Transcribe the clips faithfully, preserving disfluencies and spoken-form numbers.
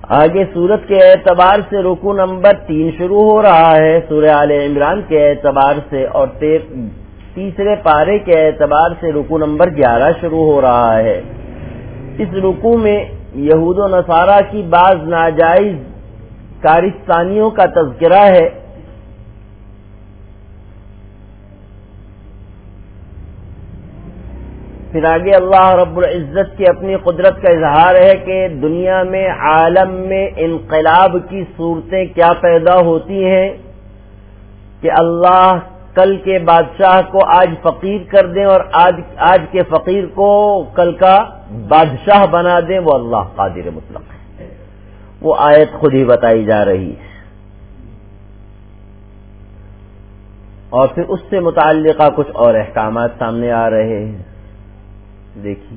آگے سورت کے اعتبار سے رکوع نمبر تین شروع ہو رہا ہے سورہ آل عمران کے اعتبار سے، اور تیسرے پارے کے اعتبار سے رکوع نمبر گیارہ شروع ہو رہا ہے۔ اس رکوع میں یہود و نصارہ کی بعض ناجائز کارستانیوں کا تذکرہ ہے۔ پھر آگے اللہ رب العزت کی اپنی قدرت کا اظہار ہے کہ دنیا میں عالم میں انقلاب کی صورتیں کیا پیدا ہوتی ہیں کہ اللہ کل کے بادشاہ کو آج فقیر کر دیں اور آج آج کے فقیر کو کل کا بادشاہ بنا دیں، وہ اللہ قادر مطلق ہے۔ وہ آیت خود ہی بتائی جا رہی ہے، اور پھر اس سے متعلقہ کچھ اور احکامات سامنے آ رہے ہیں۔ دیکھیے،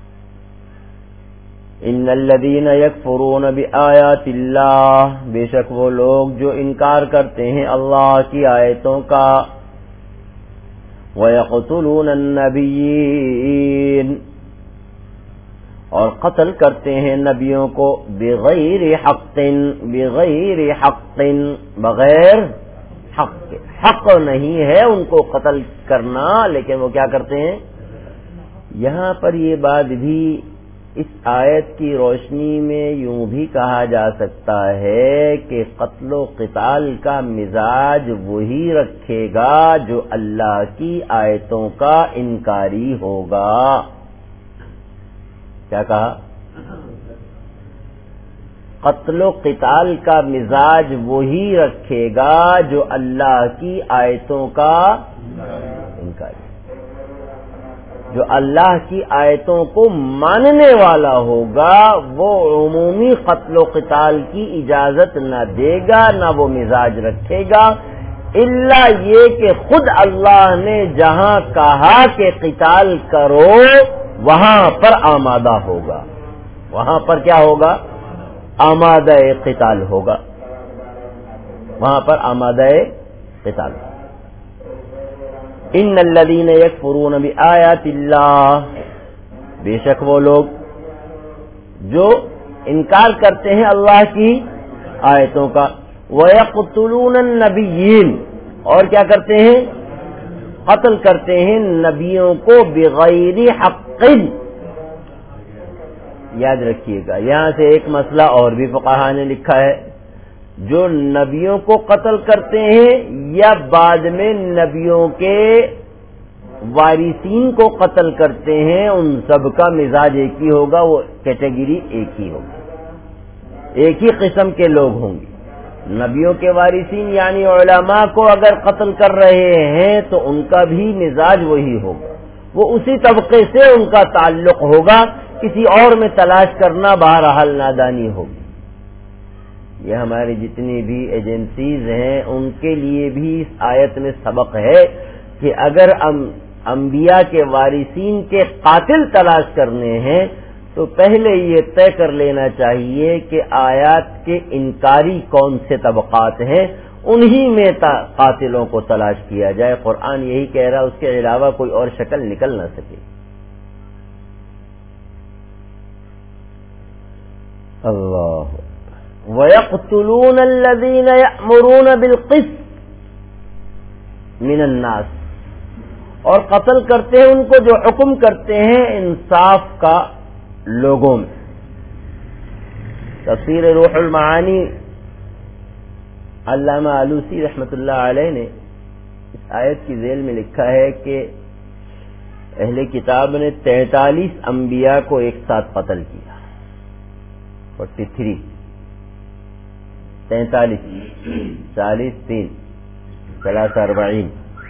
ان الذین یکفرون بآیات اللہ، بے شک وہ لوگ جو انکار کرتے ہیں اللہ کی آیتوں کا، وَيَقْتُلُونَ النَّبِيِّينَ، اور قتل کرتے ہیں نبیوں کو، بغیر حق، بغیر حق، بغیر حق کے، حق نہیں ہے ان کو قتل کرنا، لیکن وہ کیا کرتے ہیں۔ یہاں پر یہ بات بھی اس آیت کی روشنی میں یوں بھی کہا جا سکتا ہے کہ قتل و قتال کا مزاج وہی رکھے گا جو اللہ کی آیتوں کا انکاری ہوگا۔ کیا کہا؟ قتل و قتال کا مزاج وہی رکھے گا جو اللہ کی آیتوں کا انکاری، جو اللہ کی آیتوں کو ماننے والا ہوگا وہ عمومی قتل و قتال کی اجازت نہ دے گا، نہ وہ مزاج رکھے گا، الا یہ کہ خود اللہ نے جہاں کہا کہ قتال کرو وہاں پر آمادہ ہوگا، وہاں پر کیا ہوگا؟ آمادہ قتال ہوگا، وہاں پر آمادہ قتال ہوگا۔ ان الذین یکفرون بآیات اللہ، بے شک وہ لوگ جو انکار کرتے ہیں اللہ کی آیتوں کا، ویقتلون النبیین، اور کیا کرتے ہیں؟ قتل کرتے ہیں نبیوں کو، بغیر حق۔ یاد رکھیے گا یہاں سے ایک مسئلہ اور بھی فقہاء نے لکھا ہے، جو نبیوں کو قتل کرتے ہیں یا بعد میں نبیوں کے وارثین کو قتل کرتے ہیں، ان سب کا مزاج ایک ہی ہوگا، وہ کیٹیگری ایک ہی ہوگی، ایک ہی قسم کے لوگ ہوں گے۔ نبیوں کے وارثین یعنی علماء کو اگر قتل کر رہے ہیں تو ان کا بھی مزاج وہی ہوگا، وہ اسی طبقے سے ان کا تعلق ہوگا، کسی اور میں تلاش کرنا بہرحال نادانی ہوگی۔ یہ ہماری جتنی بھی ایجنسیز ہیں ان کے لیے بھی اس آیت میں سبق ہے کہ اگر انبیاء کے وارثین کے قاتل تلاش کرنے ہیں تو پہلے یہ طے کر لینا چاہیے کہ آیات کے انکاری کون سے طبقات ہیں، انہی میں قاتلوں کو تلاش کیا جائے۔ قرآن یہی کہہ رہا، اس کے علاوہ کوئی اور شکل نکل نہ سکے۔ اللہ وَيَقْتُلُونَ الَّذِينَ يَأْمُرُونَ بِالْقِسْطِ مِنَ النَّاسِ، اور قتل کرتے ہیں ان کو جو حکم کرتے ہیں انصاف کا لوگوں میں۔ تفسیر روح المعانی علامہ آلوسی رحمۃ اللہ علیہ نے اس آیت کی ذیل میں لکھا ہے کہ اہل کتاب نے تینتالیس انبیاء کو ایک ساتھ قتل کیا، فورٹی تھری، تینتالیس، چالیس، تین، ثلاثہ اربعین۔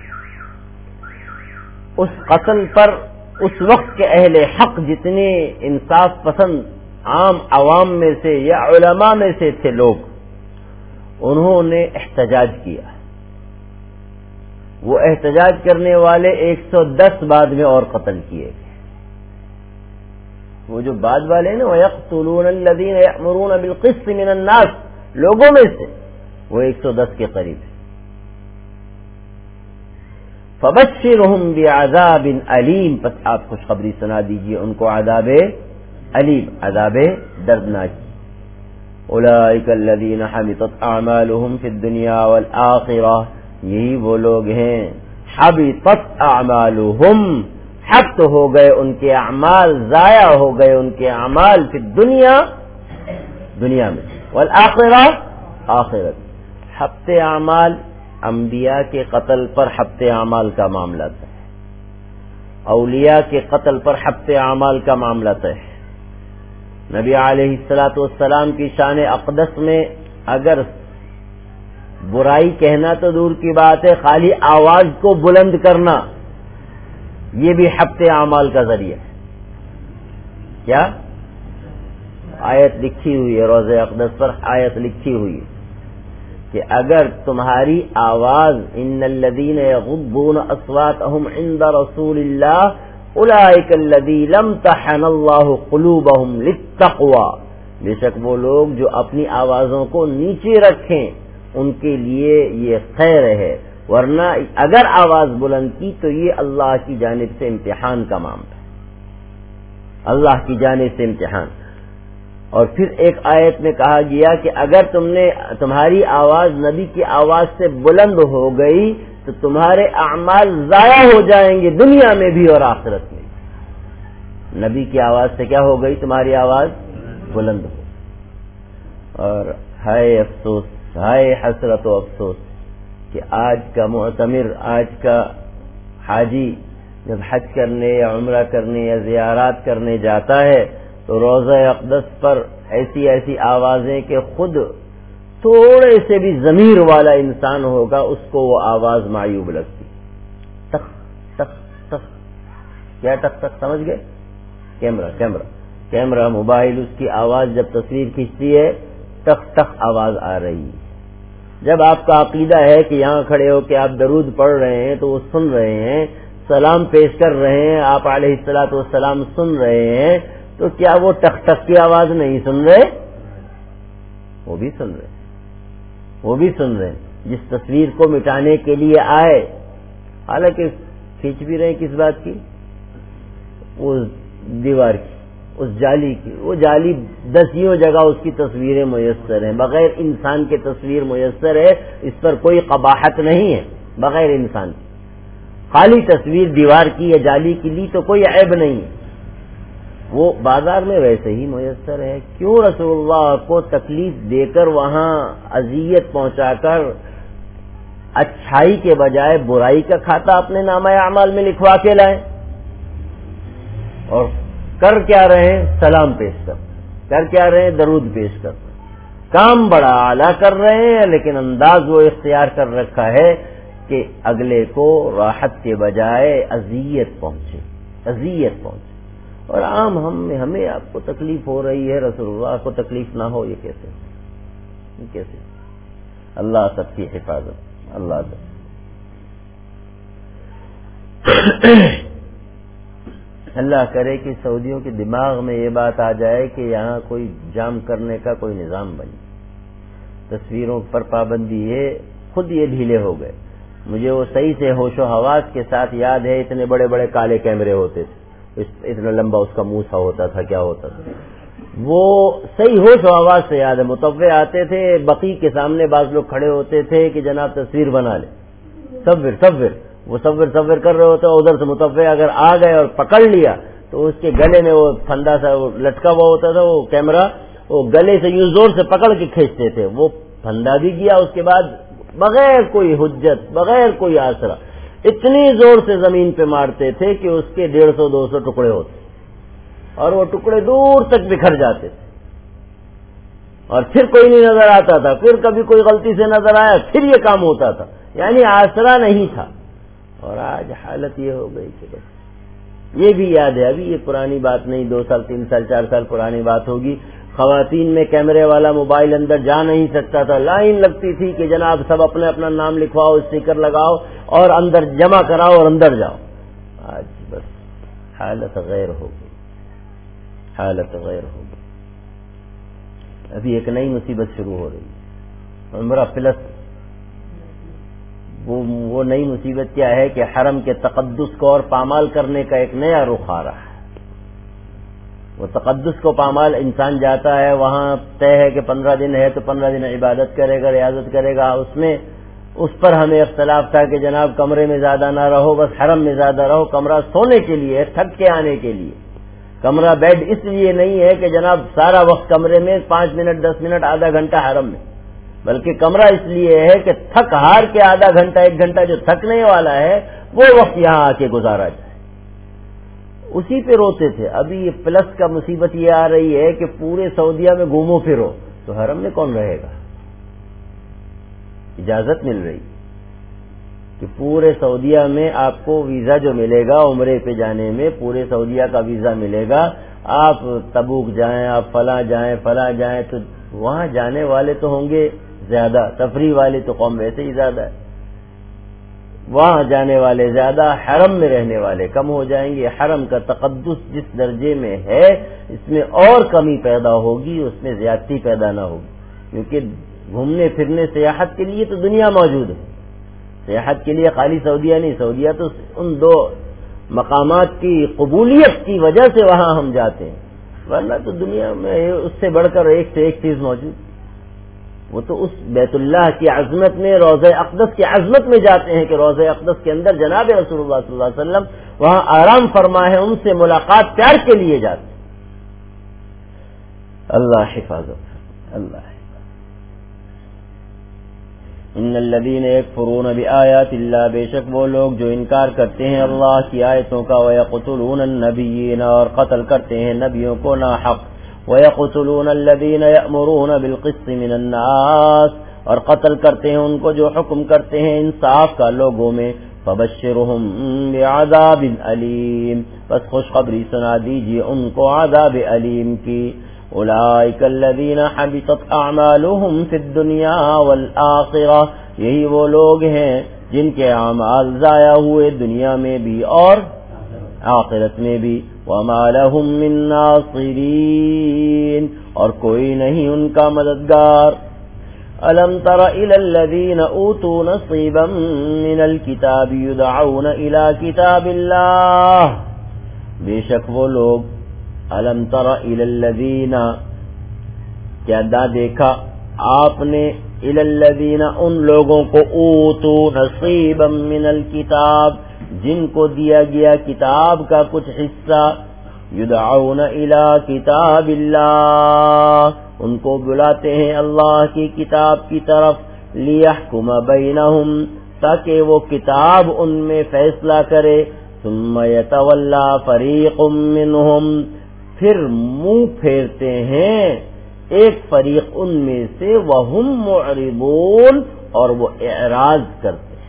اس قتل پر اس وقت کے اہل حق جتنے انصاف پسند عام عوام میں سے یا علماء میں سے تھے لوگ، انہوں نے احتجاج کیا۔ وہ احتجاج کرنے والے ایک سو دس بعد میں اور قتل کیے گئے۔ وہ جو بعد والے ہیں نا، وَيَقْتُلُونَ الَّذِينَ يَأْمُرُونَ بِالْقِسْطِ مِنَ النَّاسِ، لوگوں میں سے وہ ایک سو دس کے قریب ہے۔ فَبَشِّرْهُمْ بِعَذَابٍ أَلِيمٍ، پس آپ خوشخبری سنا دیجئے ان کو عذاب علیم، عذاب دردناک۔ اولئک الذین حبطت اعمالهم فی الدنیا والآخرہ، یہی وہ لوگ ہیں حبطت اعمالهم، حبط ہو گئے ان کے اعمال، ضائع ہو گئے ان کے اعمال، فی الدنیا دنیا میں، والآخرہ آخرت۔ حبط اعمال انبیاء کے قتل پر حبط اعمال کا معاملہ ہے، اولیاء کے قتل پر حبط اعمال کا معاملہ ہے۔ نبی علیہ الصلوۃ والسلام کی شان اقدس میں اگر برائی کہنا تو دور کی بات ہے، خالی آواز کو بلند کرنا یہ بھی حبط اعمال کا ذریعہ ہے۔ کیا آیت لکھی ہوئی ہے روضہ اقدس پر، آیت لکھی ہوئی ہے کہ اگر تمہاری آواز ان الذین یغضون اصواتهم عند رسول اللہ اولئک الذین امتحن اللہ قلوبهم للتقوی، بے شک وہ لوگ جو اپنی آوازوں کو نیچے رکھیں ان کے لیے یہ خیر ہے، ورنہ اگر آواز بلند کی تو یہ اللہ کی جانب سے امتحان کا معاملہ ہے، اللہ کی جانب سے امتحان۔ اور پھر ایک آیت میں کہا گیا کہ اگر تم نے تمہاری آواز نبی کی آواز سے بلند ہو گئی تو تمہارے اعمال ضائع ہو جائیں گے دنیا میں بھی اور آخرت میں۔ نبی کی آواز سے کیا ہو گئی؟ تمہاری آواز بلند ہو۔ اور ہائے افسوس، ہائے حسرت و افسوس کہ آج کا معتمر، آج کا حاجی جب حج کرنے یا عمرہ کرنے یا زیارات کرنے جاتا ہے تو روضہ اقدس پر ایسی ایسی آوازیں کہ خود تھوڑے سے بھی ضمیر والا انسان ہوگا اس کو وہ آواز معیوب لگتی۔ تخ تخ تخ، کیا تخ تخ سمجھ گئے؟ کیمرہ کیمرہ کیمرہ موبائل، اس کی آواز جب تصویر کھینچتی ہے تخ تخ آواز آ رہی ہے۔ جب آپ کا عقیدہ ہے کہ یہاں کھڑے ہو کے آپ درود پڑھ رہے ہیں تو وہ سن رہے ہیں، سلام پیش کر رہے ہیں، آپ علیہ الصلوۃ والسلام سن رہے ہیں، تو کیا وہ ٹک ٹک کی آواز نہیں سن رہے؟ وہ بھی سن رہے وہ بھی سن رہے جس تصویر کو مٹانے کے لیے آئے، حالانکہ کھینچ بھی رہے کس بات کی؟ اس دیوار کی، اس جالی کی۔ وہ جالی دسیوں جگہ اس کی تصویریں میسر ہیں، بغیر انسان کے تصویر میسر ہے، اس پر کوئی قباحت نہیں ہے، بغیر انسان کی خالی تصویر دیوار کی یا جالی کی لی تو کوئی عیب نہیں ہے، وہ بازار میں ویسے ہی میسر ہے۔ کیوں رسول اللہ کو تکلیف دے کر وہاں اذیت پہنچا کر اچھائی کے بجائے برائی کا کھاتا اپنے نامہ اعمال میں لکھوا کے لائیں؟ اور کر کیا رہے ہیں؟ سلام پیش کر، کر کیا رہے ہیں؟ درود پیش کر، کام بڑا اعلیٰ کر رہے ہیں، لیکن انداز وہ اختیار کر رکھا ہے کہ اگلے کو راحت کے بجائے اذیت پہنچے، اذیت پہنچے۔ اور عام ہم میں ہمیں آپ کو تکلیف ہو رہی ہے، رسول اللہ کو تکلیف نہ ہو، یہ کیسے یہ کیسے؟ اللہ سب کی حفاظت، اللہ سب اللہ کرے کہ سعودیوں کے دماغ میں یہ بات آ جائے کہ یہاں کوئی جام کرنے کا کوئی نظام بنے، تصویروں پر پابندی ہے، خود یہ ڈھیلے ہو گئے۔ مجھے وہ صحیح سے ہوش و حواس کے ساتھ یاد ہے، اتنے بڑے بڑے کالے کیمرے ہوتے تھے، اتنا لمبا اس کا منہ سا ہوتا تھا، کیا ہوتا تھا، وہ صحیح ہوش و حواس سے یاد ہے۔ متوع آتے تھے، بقی کے سامنے بعض لوگ کھڑے ہوتے تھے کہ جناب تصویر بنا لے، صور صور، وہ صور صور کر رہے ہوتے، ادھر سے متوع اگر آ گئے اور پکڑ لیا تو اس کے گلے میں وہ پھندا سا لٹکا ہوا ہوتا تھا، وہ کیمرہ وہ گلے سے یوں زور سے پکڑ کے کھینچتے تھے، وہ پھندا بھی گیا، اس کے بعد بغیر کوئی حجت، بغیر کوئی آسرا اتنی زور سے زمین پہ مارتے تھے کہ اس کے ڈیڑھ سو دو سو ٹکڑے ہوتے اور وہ ٹکڑے دور تک بکھر جاتے تھے، اور پھر کوئی نہیں نظر آتا تھا، پھر کبھی کوئی غلطی سے نظر آیا، پھر یہ کام ہوتا تھا، یعنی آسرا نہیں تھا۔ اور آج حالت یہ ہو گئی کہ بس یہ بھی یاد ہے، ابھی یہ پرانی بات نہیں، دو سال تین سال چار سال پرانی بات ہوگی، خواتین میں کیمرے والا موبائل اندر جا نہیں سکتا تھا، لائن لگتی تھی کہ جناب سب اپنے اپنا نام لکھواؤ، اسٹیکر لگاؤ اور اندر جمع کراؤ اور اندر جاؤ۔ آج بس حالت غیر ہو گئی، حالت غیر ہو گئی۔ ابھی ایک نئی مصیبت شروع ہو رہی ہے، عمرہ پلس۔ وہ وہ نئی مصیبت کیا ہے کہ حرم کے تقدس کو اور پامال کرنے کا ایک نیا رخ آ رہا ہے، وہ تقدس کو پامال انسان جاتا ہے، وہاں طے ہے کہ پندرہ دن ہے تو پندرہ دن عبادت کرے گا، ریاضت کرے گا. اس میں اس پر ہمیں اختلاف تھا کہ جناب کمرے میں زیادہ نہ رہو، بس حرم میں زیادہ رہو. کمرہ سونے کے لیے، تھک کے آنے کے لیے. کمرہ بیڈ اس لیے نہیں ہے کہ جناب سارا وقت کمرے میں، پانچ منٹ دس منٹ آدھا گھنٹہ حرم میں، بلکہ کمرہ اس لیے ہے کہ تھک ہار کے آدھا گھنٹہ ایک گھنٹہ جو تھکنے والا ہے وہ وقت یہاں آ کے گزارا جائے. اسی پہ روتے تھے. ابھی یہ پلس کا مصیبت یہ آ رہی ہے کہ پورے سعودیہ میں گھومو پھرو تو حرم میں کون رہے گا؟ اجازت مل رہی کہ پورے سعودیہ میں آپ کو ویزا جو ملے گا عمرے پہ جانے میں، پورے سعودیہ کا ویزا ملے گا. آپ تبوک جائیں، آپ فلاں جائیں فلاں جائیں، تو وہاں جانے والے تو ہوں گے زیادہ، تفریح والے تو قوم ویسے ہی زیادہ ہے. وہاں جانے والے زیادہ، حرم میں رہنے والے کم ہو جائیں گے. حرم کا تقدس جس درجے میں ہے اس میں اور کمی پیدا ہوگی، اس میں زیادتی پیدا نہ ہوگی. کیونکہ گھومنے پھرنے سیاحت کے لیے تو دنیا موجود ہے، سیاحت کے لیے خالی سعودیہ نہیں. سعودیہ تو ان دو مقامات کی قبولیت کی وجہ سے وہاں ہم جاتے ہیں، ورنہ تو دنیا میں اس سے بڑھ کر ایک سے ایک چیز موجود. وہ تو اس بیت اللہ کی عظمت میں، روضہ اقدس کی عظمت میں جاتے ہیں کہ روضہ اقدس کے اندر جناب رسول اللہ صلی اللہ علیہ وسلم وہاں آرام فرما ہے، ان سے ملاقات پیار کے لیے جاتے ہیں. اللہ حفاظت. اللہ ان الذین یکفرون بآیات اللہ، بے شک وہ لوگ جو انکار کرتے ہیں اللہ کی آیتوں کا، ویقتلون النبیین، اور قتل کرتے ہیں نبیوں کو ناحق، ویقتلون الذین یأمرون بالقسط من الناس، اور قتل کرتے ہیں ان کو جو حکم کرتے ہیں انصاف کا لوگوں میں. فبشرہم بعذاب علیم، بس خوشخبری سنا دیجیے ان کو عذاب علیم کی. اولئک الذین حبطت اعمالہم فی الدنیا والآخرہ، یہی وہ لوگ ہیں جن کے اعمال ضائع ہوئے دنیا میں بھی اور آخرت میں بھی. وما لهم من ناصرین، اور کوئی نہیں ان کا مددگار. الم تر الی الذین اوتوا نصیبا من الکتاب یدعون الی کتاب اللہ، بے شک وہ لوگ. الم تر الی الذین، کیا نہ دیکھا آپ نے، الی الذین ان لوگوں کو، اوتوا نصیبا من الکتاب جن کو دیا گیا کتاب کا کچھ حصہ، یدعون الی کتاب اللہ ان کو بلاتے ہیں اللہ کی کتاب کی طرف، لیحکم بینہم تاکہ وہ کتاب ان میں فیصلہ کرے. ثم یتولی فریق منہم، پھر منہ پھیرتے ہیں ایک فریق ان میں سے، وہم معرضون، اور وہ اعراض کرتے ہیں.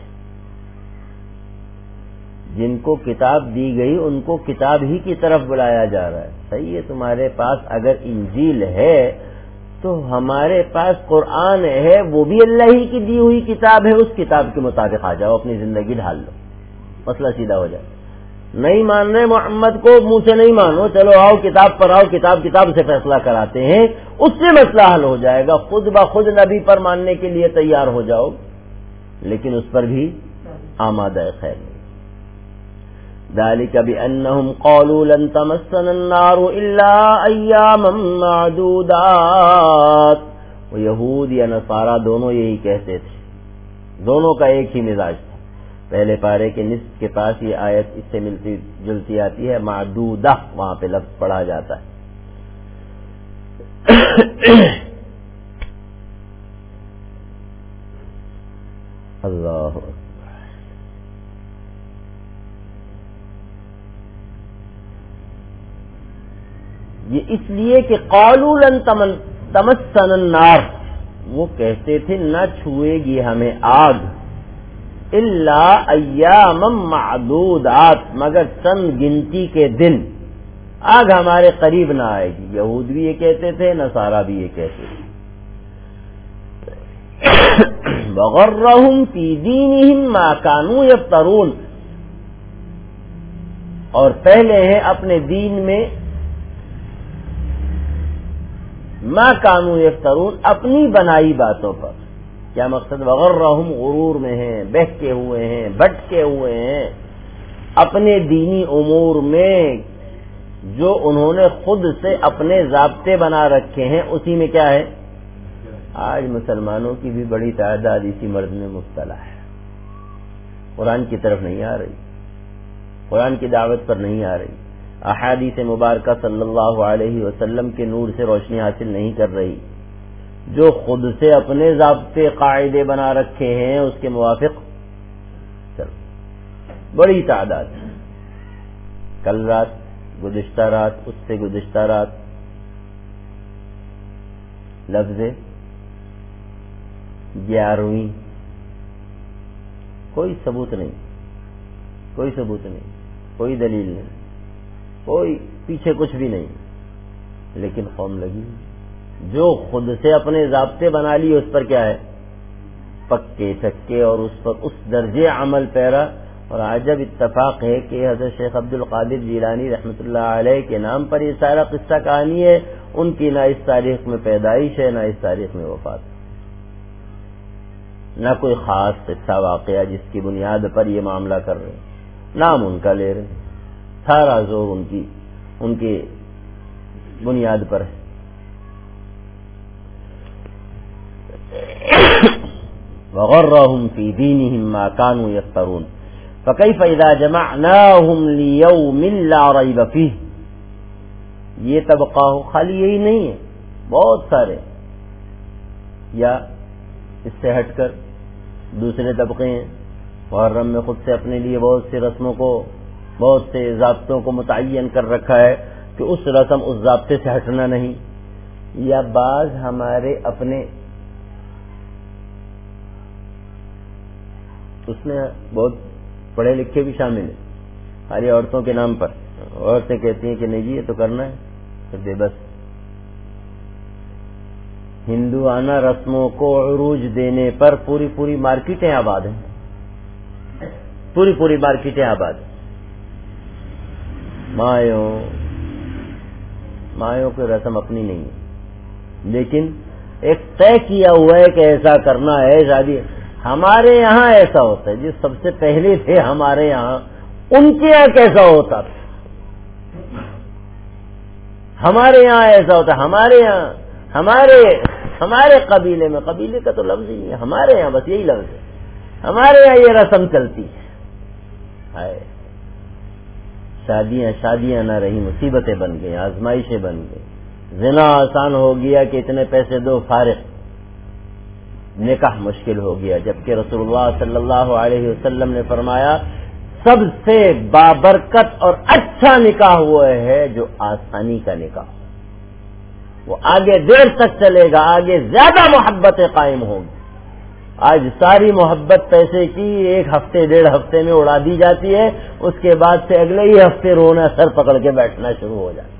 جن کو کتاب دی گئی ان کو کتاب ہی کی طرف بلایا جا رہا ہے. صحیح ہے، تمہارے پاس اگر انجیل ہے تو ہمارے پاس قرآن ہے، وہ بھی اللہ ہی کی دی ہوئی کتاب ہے، اس کتاب کے مطابق آ جاؤ، اپنی زندگی ڈھال لو، مسئلہ سیدھا ہو جائے. نہیں مان رہے محمد کو، منہ سے نہیں مانو، چلو آؤ کتاب پر آؤ، کتاب کتاب سے فیصلہ کراتے ہیں، اس سے مسئلہ حل ہو جائے گا. خود بخود نبی پر ماننے کے لیے تیار ہو جاؤ، لیکن اس پر بھی آمادہ خیر نہیں. ذلك بأنهم قالوا لن تمسنا النار إلا أياما معدودات، وہ یہود یا نصارہ دونوں یہی کہتے تھے، دونوں کا ایک ہی مزاج تھا. پہلے پارے کے نصف کے پاس یہ آیت اس سے ملتی جلتی آتی ہے، معدودہ وہاں پہ لفظ پڑھا جاتا ہے. اللہ یہ اس لیے کہ قالوا لن تمسنا النار، وہ کہتے تھے نہ چھوئے گی ہمیں آگ، الا ایاما معدودات، مگر چند گنتی کے دن آگ ہمارے قریب نہ آئے گی. یہود بھی یہ کہتے تھے، نصارہ بھی یہ کہتے تھے. وغرہم فی دینہم ما کانوا یفترون، اور پہلے ہیں اپنے دین میں ما کانوا یفترون، اپنی بنائی باتوں پر. کیا مقصد؟ وغرہم، غرور میں ہیں، بہکے ہوئے ہیں، بھٹکے ہوئے ہیں اپنے دینی امور میں، جو انہوں نے خود سے اپنے ضابطے بنا رکھے ہیں اسی میں کیا ہے؟ آج مسلمانوں کی بھی بڑی تعداد اسی مرض میں مبتلا ہے، قرآن کی طرف نہیں آ رہی، قرآن کی دعوت پر نہیں آ رہی، احادیث مبارکہ صلی اللہ علیہ وسلم کے نور سے روشنی حاصل نہیں کر رہی، جو خود سے اپنے ضابطے قاعدے بنا رکھے ہیں اس کے موافق چل بڑی تعداد ہے۔ کل رات، گزشتہ رات، اس سے گزشتہ رات لفظ گیارہویں، کوئی ثبوت نہیں، کوئی ثبوت نہیں، کوئی دلیل نہیں، کوئی پیچھے کچھ بھی نہیں، لیکن قوم لگی جو خود سے اپنے ضابطے بنا لیے اس پر کیا ہے؟ پکے چکے، اور اس پر اس درجے عمل پیرا۔ اور عجب اتفاق ہے کہ حضرت شیخ عبد القادر جیلانی رحمۃ اللہ علیہ کے نام پر یہ سارا قصہ کہانی ہے، ان کی نہ اس تاریخ میں پیدائش ہے نہ اس تاریخ میں وفات، نہ کوئی خاص قصہ واقعہ جس کی بنیاد پر یہ معاملہ کر رہے ہیں، نام ان کا لے رہے ہیں، سارا زور ان کی ان کی بنیاد پر ہے۔ وغرهم في دينهم ما كانوا يفترون فكيف اذا جمعناهم ليوم لا ريب فيه۔ یہ طبقہ ہو، خالی یہی نہیں ہے، بہت سارے، یا اس سے ہٹ کر دوسرے طبقے ہیں، محرم میں خود سے اپنے لیے بہت سی رسموں کو، بہت سے ضابطوں کو متعین کر رکھا ہے کہ اس رسم اس ضابطے سے ہٹنا نہیں، یا بعض ہمارے اپنے، اس میں بہت پڑھے لکھے بھی شامل ہیں، خالی عورتوں کے نام پر عورتیں کہتی ہیں کہ نہیں جی یہ تو کرنا ہے، تو بے بس ہندوانہ رسموں کو عروج دینے پر پوری پوری مارکیٹیں آباد ہیں، پوری پوری مارکیٹیں آباد ہیں۔ مایوں مایوں کی رسم اپنی نہیں ہے، لیکن ایک طے کیا ہوا ہے کہ ایسا کرنا ہے شادی۔ ہمارے یہاں ایسا ہوتا ہے، جس سب سے پہلے تھے ہمارے یہاں، ان کے یہاں کیسا ہوتا تھا؟ ہمارے یہاں ایسا ہوتا، ہمارے یہاں ہمارے ہمارے قبیلے میں، قبیلے کا تو لفظ ہی نہیں ہے، ہمارے یہاں بس یہی لفظ ہے، ہمارے یہاں یہ رسم چلتی ہے۔ شادیاں شادیاں نہ رہی، مصیبتیں بن گئی، آزمائشیں بن گئی، زنا آسان ہو گیا کہ اتنے پیسے دو فارغ، نکاح مشکل ہو گیا، جبکہ رسول اللہ صلی اللہ علیہ وسلم نے فرمایا سب سے بابرکت اور اچھا نکاح وہ ہے جو آسانی کا نکاح، وہ آگے دیر تک چلے گا، آگے زیادہ محبتیں قائم ہوں گی۔ آج ساری محبت پیسے کی ایک ہفتے ڈیڑھ ہفتے میں اڑا دی جاتی ہے، اس کے بعد سے اگلے ہی ہفتے رونا، سر پکڑ کے بیٹھنا شروع ہو جاتا،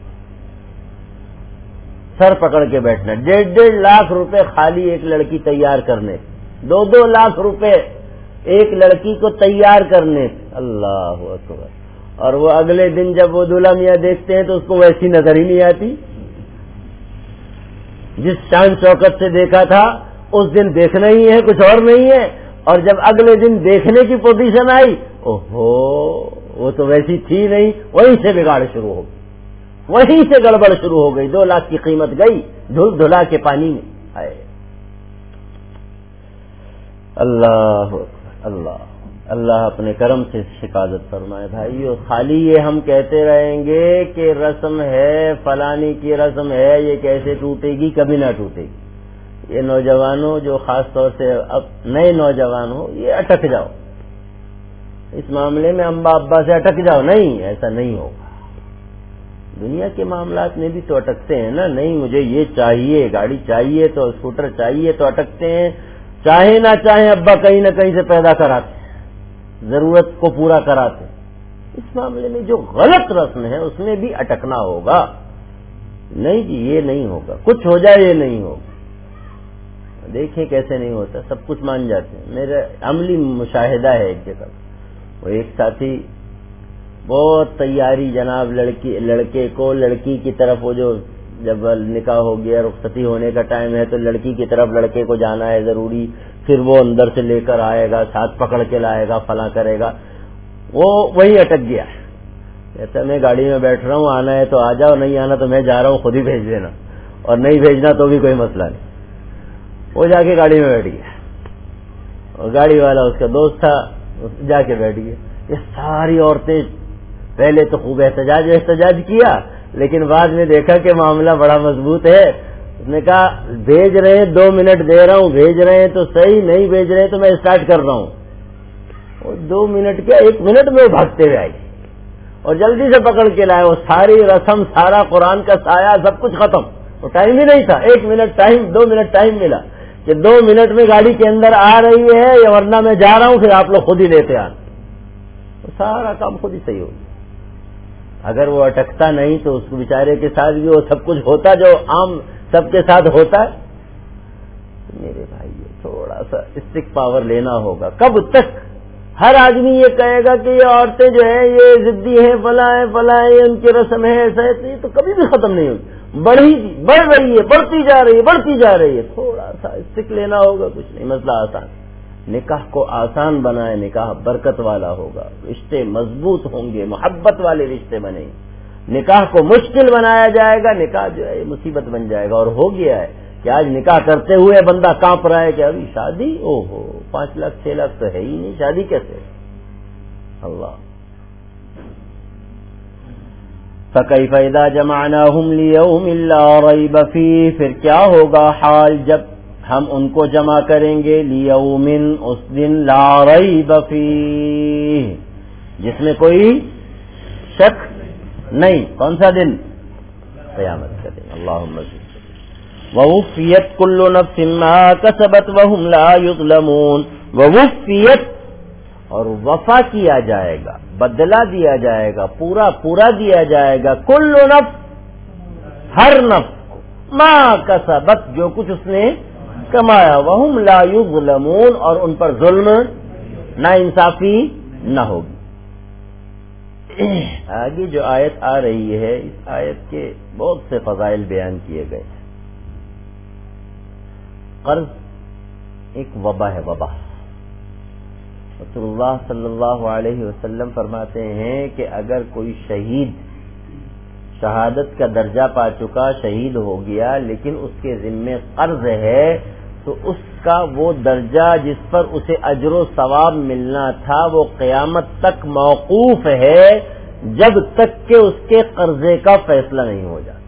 سر پکڑ کے بیٹھنا، ڈیڑھ ڈیڑھ لاکھ روپے خالی ایک لڑکی تیار کرنے، دو دو لاکھ روپے ایک لڑکی کو تیار کرنے، اللہ اکبر، اور وہ اگلے دن جب وہ دلہا میاں دیکھتے ہیں تو اس کو ویسی نظر ہی نہیں آتی جس شان شوکت سے دیکھا تھا، اس دن دیکھنا ہی ہے، کچھ اور نہیں ہے، اور جب اگلے دن دیکھنے کی پوزیشن آئی، اوہو وہ تو ویسی تھی نہیں، وہیں سے بگاڑ شروع ہو گئی، وہیں سے گڑبڑ شروع ہو گئی، دو لاکھ کی قیمت گئی دھل دھلا کے پانی میں آئے۔ اللہ اللہ اللہ اپنے کرم سے حفاظت فرمائے۔ بھائیو خالی یہ ہم کہتے رہیں گے کہ رسم ہے، فلانی کی رسم ہے، یہ کیسے ٹوٹے گی، کبھی نہ ٹوٹے گی۔ یہ نوجوانوں جو خاص طور سے اب نئے نوجوان ہو، یہ اٹک جاؤ اس معاملے میں، امبا ابا سے اٹک جاؤ، نہیں ایسا نہیں ہوگا۔ دنیا کے معاملات میں بھی تو اٹکتے ہیں نا، نہیں مجھے یہ چاہیے، گاڑی چاہیے تو اسکوٹر چاہیے تو اٹکتے ہیں، چاہے نہ چاہیں ابا کہیں نہ کہیں سے پیدا کراتے ہیں، ضرورت کو پورا کراتے ہیں۔ اس معاملے میں جو غلط رسم ہے اس میں بھی اٹکنا ہوگا، نہیں جی یہ نہیں ہوگا، کچھ ہو جائے یہ نہیں ہوگا۔ دیکھیں کیسے نہیں ہوتا، سب کچھ مان جاتے ہیں۔ میرا عملی مشاہدہ ہے ایک جگہ، وہ ایک ساتھی بہت تیاری جناب، لڑکی لڑکے کو لڑکی کی طرف، وہ جو جب نکاح ہو گیا رخصتی ہونے کا ٹائم ہے تو لڑکی کی طرف لڑکے کو جانا ہے ضروری، پھر وہ اندر سے لے کر آئے گا، ساتھ پکڑ کے لائے گا، فلاں کرے گا، وہ وہی اٹک گیا۔ کہتا ہے میں گاڑی میں بیٹھ رہا ہوں، آنا ہے تو آ جاؤ، نہیں آنا تو میں جا رہا ہوں، خود ہی بھیج دینا، اور نہیں بھیجنا تو بھی کوئی مسئلہ نہیں۔ وہ جا کے گاڑی میں بیٹھ گیا، اور گاڑی والا اس کا دوست تھا، جا کے بیٹھ گیا۔ یہ ساری عورتیں پہلے تو خوب احتجاج احتجاج کیا، لیکن بعد میں دیکھا کہ معاملہ بڑا مضبوط ہے، اس نے کہا بھیج رہے ہیں، دو منٹ دے رہا ہوں، بھیج رہے ہیں تو صحیح، نہیں بھیج رہے ہیں تو میں اسٹارٹ کر رہا ہوں۔ اور دو منٹ کیا، ایک منٹ میں بھاگتے ہوئے آئی اور جلدی سے پکڑ کے لائے، وہ ساری رسم، سارا قرآن کا سایہ، سب کچھ ختم، وہ ٹائم ہی نہیں تھا، ایک منٹ ٹائم، دو منٹ ٹائم ملا کہ دو منٹ میں گاڑی کے اندر آ رہی ہے یا ورنہ میں جا رہا ہوں، پھر آپ لوگ خود ہی لیتے آنا، سارا کام خود ہی صحیح ہو گیا۔ اگر وہ اٹکتا نہیں تو اس کو بیچارے کے ساتھ بھی وہ سب کچھ ہوتا جو عام سب کے ساتھ ہوتا ہے۔ میرے بھائی تھوڑا سا اسٹک پاور لینا ہوگا۔ کب تک ہر آدمی یہ کہے گا کہ یہ عورتیں جو ہیں یہ ضدی ہیں، فلاں ہیں فلاں ہیں، ان کی رسم ہے، ایسا ہے، یہ تو کبھی بھی ختم نہیں ہوگی، بڑھی بڑھ رہی ہے، بڑھتی جا رہی ہے، بڑھتی جا رہی ہے۔ تھوڑا سا اسٹک لینا ہوگا، کچھ نہیں، مسئلہ آسان۔ نکاح کو آسان بنائے، نکاح برکت والا ہوگا، رشتے مضبوط ہوں گے، محبت والے رشتے بنیں گے۔ نکاح کو مشکل بنایا جائے گا، نکاح جو ہے مصیبت بن جائے گا۔ اور ہو گیا ہے کہ آج نکاح کرتے ہوئے بندہ کانپ رہا ہے کہ ابھی شادی، او ہو پانچ لاکھ چھ لاکھ تو ہے ہی نہیں، شادی کیسے؟ اللہ فَكَيْفَ إِذَا جَمَعْنَاهُمْ لِيَوْمٍ لَا رَيْبَ فِيهِ، پھر کیا ہوگا حال جب ہم ان کو جمع کریں گے، لیومن اس دن، لا ریب فیہ جس میں کوئی شک نہیں۔ کون سا دن؟ قیامت کا دن۔ اللہم صل ووفیت کل نفس ما کسبت وہم لا یظلمون، ووفیت اور وفا کیا جائے گا، بدلہ دیا جائے گا، پورا پورا دیا جائے گا، کل نفس ہر نفس کو، ما کسبت جو کچھ اس نے کمایا، وہم لا یظلمون اور ان پر ظلم نا انصافی نہ ہوگی۔ آگے جو آیت آ رہی ہے، اس آیت کے بہت سے فضائل بیان کیے گئے ہیں۔ قرض ایک وبا ہے، وبا۔ رسول اللہ صلی اللہ علیہ وسلم فرماتے ہیں کہ اگر کوئی شہید شہادت کا درجہ پا چکا، شہید ہو گیا، لیکن اس کے ذمے قرض ہے، تو اس کا وہ درجہ جس پر اسے اجر و ثواب ملنا تھا وہ قیامت تک موقوف ہے، جب تک کہ اس کے قرضے کا فیصلہ نہیں ہو جاتا۔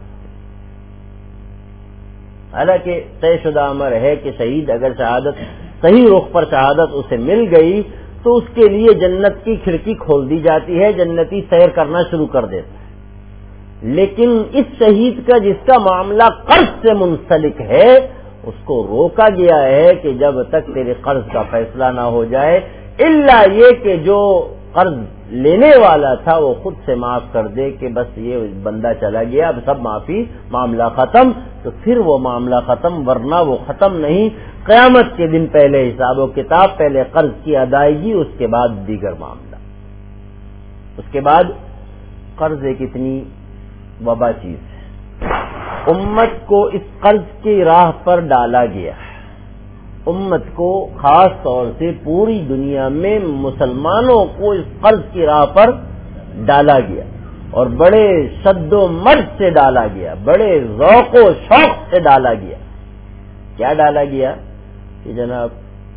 حالانکہ طے شدہ امر ہے کہ شہید اگر شہادت صحیح رخ پر شہادت اسے مل گئی تو اس کے لیے جنت کی کھڑکی کھول دی جاتی ہے، جنتی سیر کرنا شروع کر دیتا ہے۔ لیکن اس شہید کا جس کا معاملہ قرض سے منسلک ہے، اس کو روکا گیا ہے کہ جب تک تیرے قرض کا فیصلہ نہ ہو جائے، الا یہ کہ جو قرض لینے والا تھا وہ خود سے معاف کر دے کہ بس یہ بندہ چلا گیا، اب سب معافی، معاملہ ختم، تو پھر وہ معاملہ ختم، ورنہ وہ ختم نہیں۔ قیامت کے دن پہلے حساب و کتاب، پہلے قرض کی ادائیگی، اس کے بعد دیگر معاملہ۔ اس کے بعد قرض ایک اتنی وبا چیز ہے، امت کو اس قرض کی راہ پر ڈالا گیا ہے۔ امت کو خاص طور سے پوری دنیا میں مسلمانوں کو اس قرض کی راہ پر ڈالا گیا، اور بڑے شد و مرد سے ڈالا گیا، بڑے ذوق و شوق سے ڈالا گیا۔ کیا ڈالا گیا کہ جناب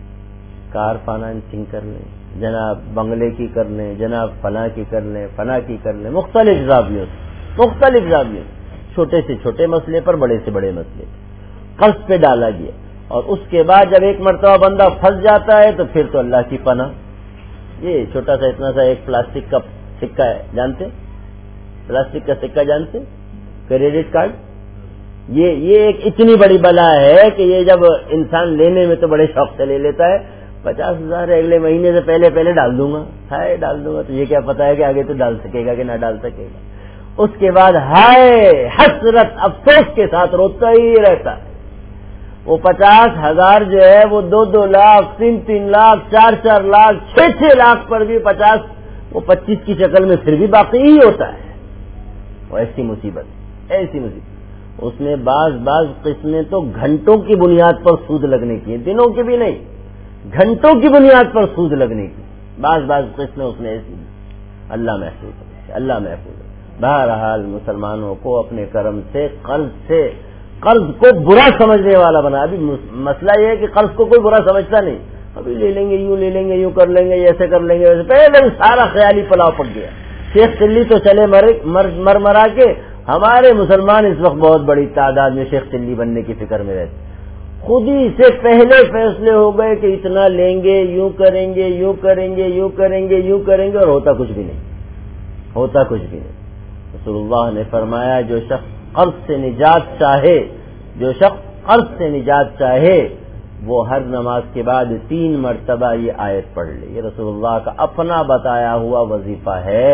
کار فائنانسنگ کر لیں، جناب بنگلے کی کر لیں، جناب فلاں کی کر لیں، فلاں کی کر لیں، مختلف زاویوں سے، مختلف زاویوں سے، چھوٹے سے چھوٹے مسئلے پر، بڑے سے بڑے مسئلے پر قرض پہ ڈالا گیا۔ اور اس کے بعد جب ایک مرتبہ بندہ پھنس جاتا ہے تو پھر تو اللہ کی پناہ۔ یہ چھوٹا سا اتنا سا ایک پلاسٹک کا سکہ ہے، جانتے؟ پلاسٹک کا سکہ جانتے؟ کریڈٹ کارڈ، یہ یہ ایک اتنی بڑی بلا ہے کہ یہ جب انسان لینے میں تو بڑے شوق سے لے لیتا ہے، پچاس ہزار اگلے مہینے سے پہلے پہلے ڈال دوں گا، ہائے ڈال دوں گا، تو یہ کیا پتا ہے کہ آگے تو ڈال سکے گا کہ نہ ڈال سکے گا۔ اس کے بعد ہائے حسرت، افسوس کے ساتھ روتا ہی رہتا ہے۔ وہ پچاس ہزار جو ہے وہ دو دو لاکھ، تین تین لاکھ، چار چار لاکھ، چھ چھ لاکھ پر بھی پچاس وہ پچیس کی شکل میں پھر بھی باقی ہی ہوتا ہے۔ وہ ایسی مصیبت، ایسی مصیبت، اس میں بعض بعض قسمیں تو گھنٹوں کی بنیاد پر سود لگنے کی ہیں، دنوں کی بھی نہیں، گھنٹوں کی بنیاد پر سود لگنے کی بعض بعض قسمیں اس میں ایسی، اللہ محسوس ہے۔ اللہ محفوظ ہے۔ بہرحال مسلمانوں کو اپنے کرم سے قرض سے قرض کو برا سمجھنے والا بنا۔ ابھی مسئلہ یہ ہے کہ قرض کو کوئی برا سمجھتا نہیں، ابھی لے لیں گے، یوں لے لیں گے، یوں کر لیں گے، ایسے کر لیں گے، ویسے پہلے سارا خیالی پلاؤ پک گیا۔ شیخ چلی تو چلے مر مرا کے، ہمارے مسلمان اس وقت بہت بڑی تعداد میں شیخ چلی بننے کی فکر میں رہتے، خود ہی سے پہلے فیصلے ہو گئے کہ اتنا لیں گے، یوں کریں گے، یوں کریں گے، یوں کریں گے، یوں کریں گے، اور ہوتا کچھ بھی نہیں، ہوتا کچھ بھی نہیں۔ رسول اللہ نے فرمایا جو شخص قرض سے نجات چاہے جو شخص قرض سے نجات چاہے وہ ہر نماز کے بعد تین مرتبہ یہ آیت پڑھ لے۔ یہ رسول اللہ کا اپنا بتایا ہوا وظیفہ ہے،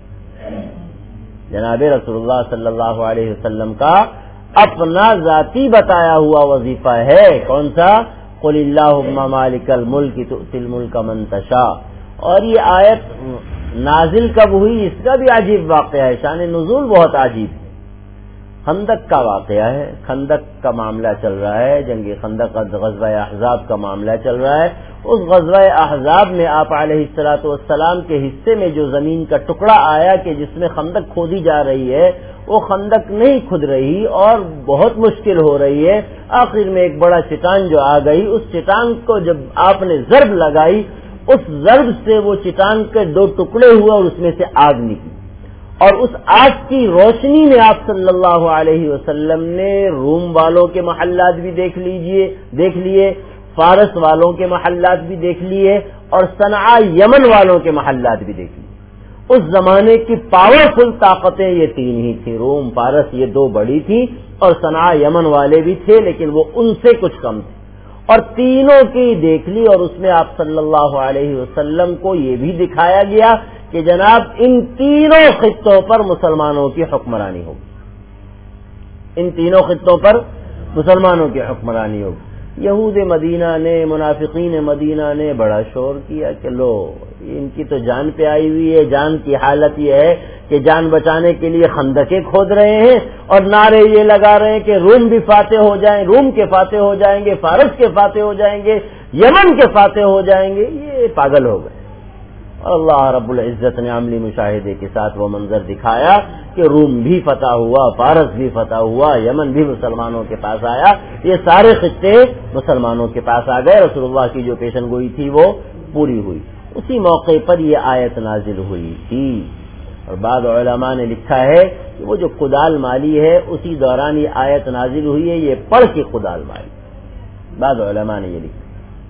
جناب رسول اللہ صلی اللہ علیہ وسلم کا اپنا ذاتی بتایا ہوا وظیفہ ہے۔ کون سا؟ قل اللہم مالک الملک تؤتی الملک من تشاء۔ اور یہ آیت نازل کب ہوئی اس کا بھی عجیب واقعہ ہے، شان نزول بہت عجیب ہے۔ خندق کا واقعہ ہے، خندق کا معاملہ چل رہا ہے، جنگ خندق غزوہ احزاب کا معاملہ چل رہا ہے۔ اس غزوہ احزاب میں آپ علیہ الصلوۃ والسلام کے حصے میں جو زمین کا ٹکڑا آیا کہ جس میں خندق کھودی جا رہی ہے، وہ خندق نہیں کھد رہی اور بہت مشکل ہو رہی ہے۔ آخر میں ایک بڑا چٹان جو آ گئی، اس چٹان کو جب آپ نے ضرب لگائی، اس ضرب سے وہ چٹان کے دو ٹکڑے ہوئے اور اس میں سے آگ نکلی، اور اس آگ کی روشنی میں آپ صلی اللہ علیہ وسلم نے روم والوں کے محلات بھی دیکھ لیجئے دیکھ لیے فارس والوں کے محلات بھی دیکھ لیے اور صنعاء یمن والوں کے محلات بھی دیکھ لیے۔ اس زمانے کی پاورفل طاقتیں یہ تین ہی تھی، روم، فارس یہ دو بڑی تھی، اور صنعاء یمن والے بھی تھے لیکن وہ ان سے کچھ کم تھے، اور تینوں کی دیکھ لی۔ اور اس میں آپ صلی اللہ علیہ وسلم کو یہ بھی دکھایا گیا کہ جناب ان تینوں خطوں پر مسلمانوں کی حکمرانی ہوگی، ان تینوں خطوں پر مسلمانوں کی حکمرانی ہوگی۔ یہود مدینہ نے، منافقین مدینہ نے بڑا شور کیا کہ لو ان کی تو جان پہ آئی ہوئی ہے، جان کی حالت یہ ہے کہ جان بچانے کے لیے خندقیں کھود رہے ہیں اور نعرے یہ لگا رہے ہیں کہ روم بھی فاتح ہو جائیں، روم کے فاتح ہو جائیں گے، فارس کے فاتح ہو جائیں گے، یمن کے فاتح ہو جائیں گے۔ یہ پاگل ہو گئے، اور اللہ رب العزت نے عملی مشاہدے کے ساتھ وہ منظر دکھایا کہ روم بھی فتح ہوا، فارس بھی فتح ہوا، یمن بھی مسلمانوں کے پاس آیا، یہ سارے خطے مسلمانوں کے پاس آ گئے۔ رسول اللہ کی جو پیشن گوئی تھی وہ پوری ہوئی۔ اسی موقع پر یہ آیت نازل ہوئی تھی، اور بعض علماء نے لکھا ہے کہ وہ جو قدال مالی ہے اسی دوران یہ آیت نازل ہوئی ہے، یہ پڑھ کے قدال مالی، بعض علماء نے یہ لکھا۔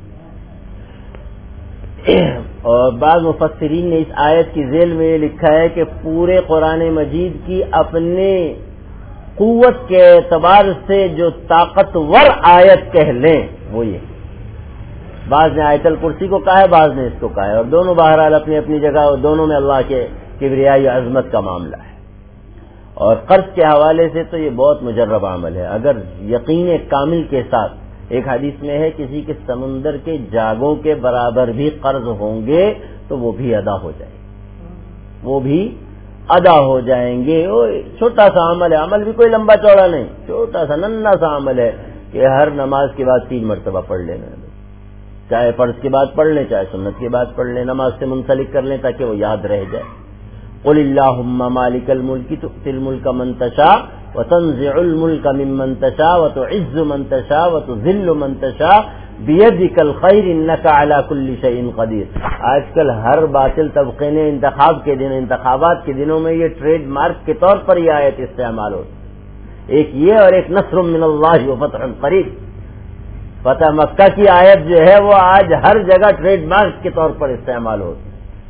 اور بعض مفسرین نے اس آیت کی ذیل میں یہ لکھا ہے کہ پورے قرآن مجید کی اپنے قوت کے اعتبار سے جو طاقتور آیت کہہ لیں وہ یہ، بعض نے آیت الکرسی کو کہا ہے، بعض نے اس کو کہا ہے، اور دونوں بہرحال اپنی اپنی جگہ، دونوں میں اللہ کے کبریائی عظمت کا معاملہ ہے۔ اور قرض کے حوالے سے تو یہ بہت مجرب عمل ہے، اگر یقین کامل کے ساتھ، ایک حدیث میں ہے کسی کے سمندر کے جاگوں کے برابر بھی قرض ہوں گے تو وہ بھی ادا ہو جائیں گے، وہ بھی ادا ہو جائیں گے۔ وہ چھوٹا سا عمل ہے، عمل بھی کوئی لمبا چوڑا نہیں، چھوٹا سا ننھا سا عمل ہے کہ ہر نماز کے بعد تین مرتبہ پڑھ لینا ہے، چاہے فرض کے بعد پڑھ لیں چاہے سنت کے بعد پڑھ لیں، نماز سے منسلک کر لیں تاکہ وہ یاد رہ جائے۔ قل اللہم مالک الملک تؤتی الملک من تشاء وتنزع الملک ممن تشاء وتعز من تشاء وتذل من تشاء بیدک الخیر انک علی کل شیء قدیر۔ آج کل ہر باطل طبقے نے انتخاب کے دن انتخابات کے دنوں میں یہ ٹریڈ مارک کے طور پر یہ آیت استعمال ہوتی، ایک یہ اور ایک نصر من اللہ وفتح قریب۔ فتح مکہ کی آیت جو ہے وہ آج ہر جگہ ٹریڈ مارک کے طور پر استعمال ہوتی۔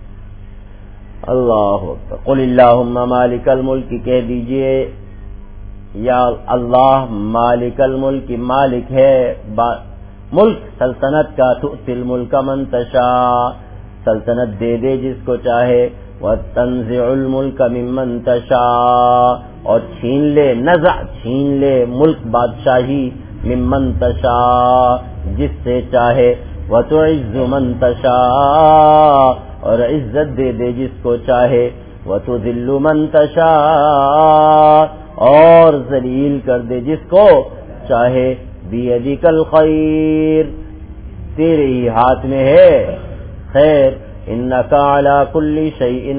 اللہ اکبر۔ قل اللہم مالک الملک، کہہ دیجئے یا اللہ مالک الملک، مالک ہے ملک سلطنت کا، تؤتی الملک من تشاء، سلطنت دے دے جس کو چاہے، وتنزع الملک ممن تشاء، اور چھین لے، نزع چھین لے ملک بادشاہی، ممن تشاء جس سے چاہے، وتعز من تشاء اور عزت دے دے جس کو چاہے، وتذل من تشاء اور ذلیل کر دے جس کو چاہے، بیدک الخیر تیرے ہی ہاتھ میں ہے خیر، انک علی کل شیء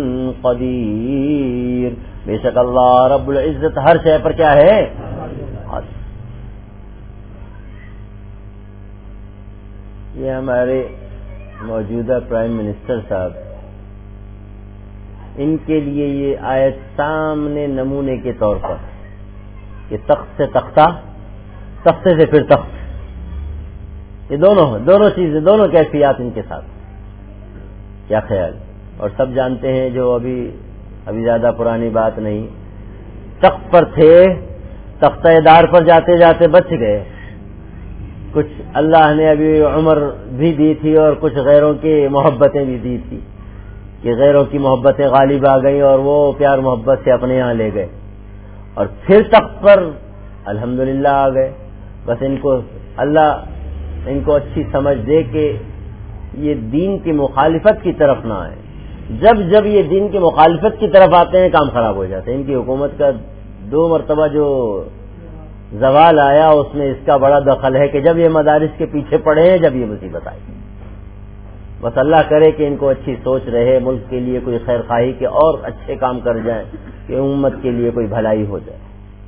قدیر، بے شک اللہ رب العزت ہر شے پر کیا ہے؟ یہ ہمارے موجودہ پرائم منسٹر صاحب، ان کے لیے یہ آیت سامنے نمونے کے طور پر کہ تخت سے تختہ، تختے سے پھر تخت، یہ دونوں دونوں چیزیں، دونوں کیفیات ان کے ساتھ، کیا خیال؟ اور سب جانتے ہیں، جو ابھی ابھی زیادہ پرانی بات نہیں، تخت پر تھے، تختہ دار پر جاتے جاتے بچ گئے، کچھ اللہ نے ابھی عمر بھی دی تھی اور کچھ غیروں کی محبتیں بھی دی تھی کہ غیروں کی محبتیں غالب آ گئیں اور وہ پیار محبت سے اپنے یہاں لے گئے، اور پھر تخت پر الحمدللہ آ گئے۔ بس ان کو اللہ ان کو اچھی سمجھ دے کہ یہ دین کی مخالفت کی طرف نہ آئے، جب جب یہ دین کی مخالفت کی طرف آتے ہیں کام خراب ہو جاتے ہیں۔ ان کی حکومت کا دو مرتبہ جو زوال آیا اس میں اس کا بڑا دخل ہے کہ جب یہ مدارس کے پیچھے پڑے ہیں، جب یہ مصیبت آئی۔ بس اللہ کرے کہ ان کو اچھی سوچ رہے، ملک کے لیے کوئی خیر خواہی کے اور اچھے کام کر جائیں کہ امت کے لیے کوئی بھلائی ہو جائے۔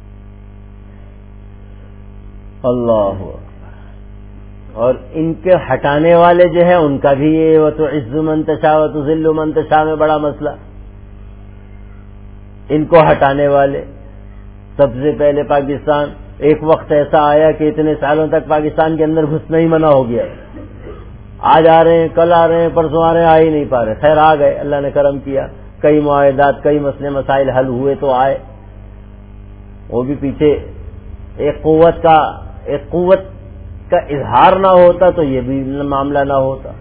اللہ، اور ان کے ہٹانے والے جو ہے ان کا بھی یہ وَتُعِزُّ مَن تَشَاءُ وَتُذِلُّ مَن تَشَاء میں بڑا مسئلہ، ان کو ہٹانے والے۔ سب سے پہلے پاکستان، ایک وقت ایسا آیا کہ اتنے سالوں تک پاکستان کے اندر گھسنا ہی منع ہو گیا، آج آ رہے ہیں، کل آ رہے ہیں، پرسوں آ رہے ہیں، آ ہی نہیں پا رہے۔ خیر آ گئے، اللہ نے کرم کیا، کئی معاہدات، کئی مسئلے مسائل حل ہوئے تو آئے۔ وہ بھی پیچھے ایک قوت کا ایک قوت کا اظہار نہ ہوتا تو یہ بھی معاملہ نہ ہوتا۔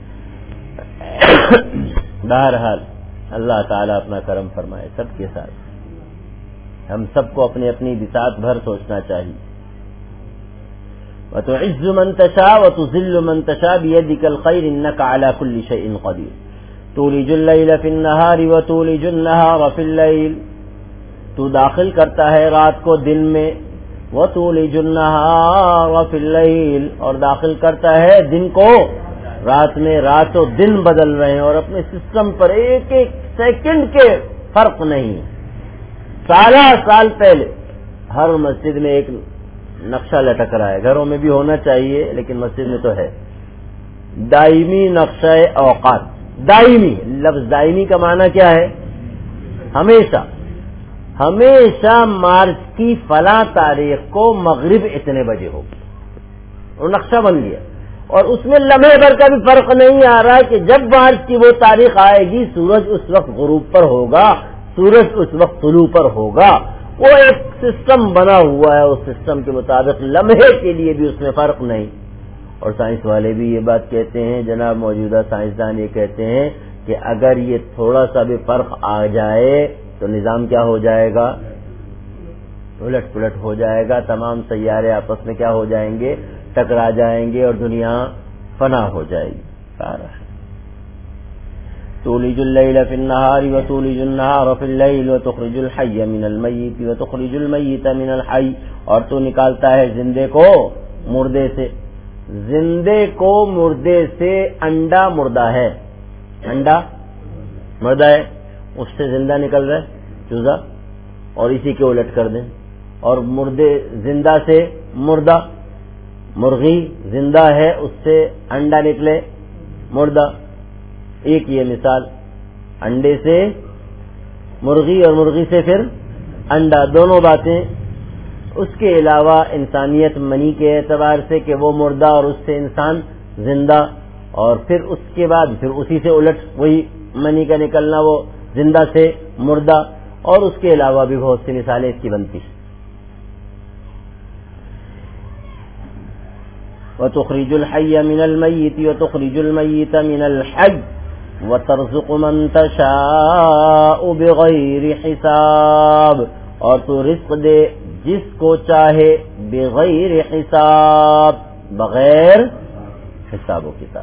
بہرحال اللہ تعالیٰ اپنا کرم فرمائے سب کے ساتھ، ہم سب کو اپنی اپنی بساط بھر سوچنا چاہیے۔ وَتُعِزُّ مَن تَشَاءُ وَتُذِلُّ مَن تَشَاءُ بِيَدِكَ الْخَيْرُ إِنَّكَ عَلَى كُلِّ شَيْءٍ قَدِيرٌ تُولِجُ اللَّيْلَ فِي النَّهَارِ وَتُولِجُ النَّهَارَ فِي اللَّيْلِ، تو داخل کرتا ہے رات کو دن میں، وَتُولِجُ النَّهَارَ فِي اللَّيْلِ، اور داخل کرتا ہے دن کو رات میں۔ رات و دن بدل رہے ہیں اور اپنے سسٹم پر ایک ایک سیکنڈ کے فرق نہیں۔ سالہ سال پہلے ہر مسجد میں ایک نقشہ لٹک رہا ہے، گھروں میں بھی ہونا چاہیے لیکن مسجد میں تو ہے، دائمی نقشہ اوقات۔ دائمی، لفظ دائمی کا معنی کیا ہے؟ ہمیشہ۔ ہمیشہ مارچ کی فلاں تاریخ کو مغرب اتنے بجے ہوگی، اور نقشہ بن گیا، اور اس میں لمحے بھر کا بھی فرق نہیں آ رہا ہے کہ جب مارچ کی وہ تاریخ آئے گی سورج اس وقت غروب پر ہوگا، سورج اس وقت طلوع پر ہوگا۔ وہ ایک سسٹم بنا ہوا ہے، اس سسٹم کے مطابق لمحے کے لیے بھی اس میں فرق نہیں۔ اور سائنس والے بھی یہ بات کہتے ہیں، جناب موجودہ سائنسدان یہ کہتے ہیں کہ اگر یہ تھوڑا سا بھی فرق آ جائے تو نظام کیا ہو جائے گا؟ الٹ پلٹ ہو جائے گا، تمام سیارے آپس میں کیا ہو جائیں گے؟ ٹکرا جائیں گے اور دنیا فنا ہو جائے گی۔ تولج اللیل فی النہار وتولج النہار فی اللیل وتخرج الحی من المیت وتخرج المیت من الحی، اور تو نکالتا ہے زندے کو مردے سے۔ زندے کو مردے سے، انڈا مردہ ہے، انڈا مردہ ہے، اس سے زندہ نکل رہا ہے چوزا، اور اسی کے الٹ کر دیں، اور مردے زندہ سے مردہ، مرغی زندہ ہے اس سے انڈا نکلے مردہ۔ ایک یہ مثال، انڈے سے مرغی اور مرغی سے پھر انڈا، دونوں باتیں۔ اس کے علاوہ انسانیت منی کے اعتبار سے کہ وہ مردہ اور اس سے انسان زندہ، اور پھر اس کے بعد پھر اسی سے الٹ وہی منی کا نکلنا، وہ زندہ سے مردہ، اور اس کے علاوہ بھی بہت سی مثالیں اس کی بنتی ہیں۔ وَتُخْرِجُ الْحَيَّ مِنَ الْمَيِّتِ وَتُخْرِجُ الْمَيِّتَ مِنَ الْحَيِّ وَتَرْزُقُ مَن تَشَاءُ بِغَيْرِ حِسَابٍ، اور تو رزق دے جس کو چاہے، بغیر حساب، بغیر حساب و کتاب۔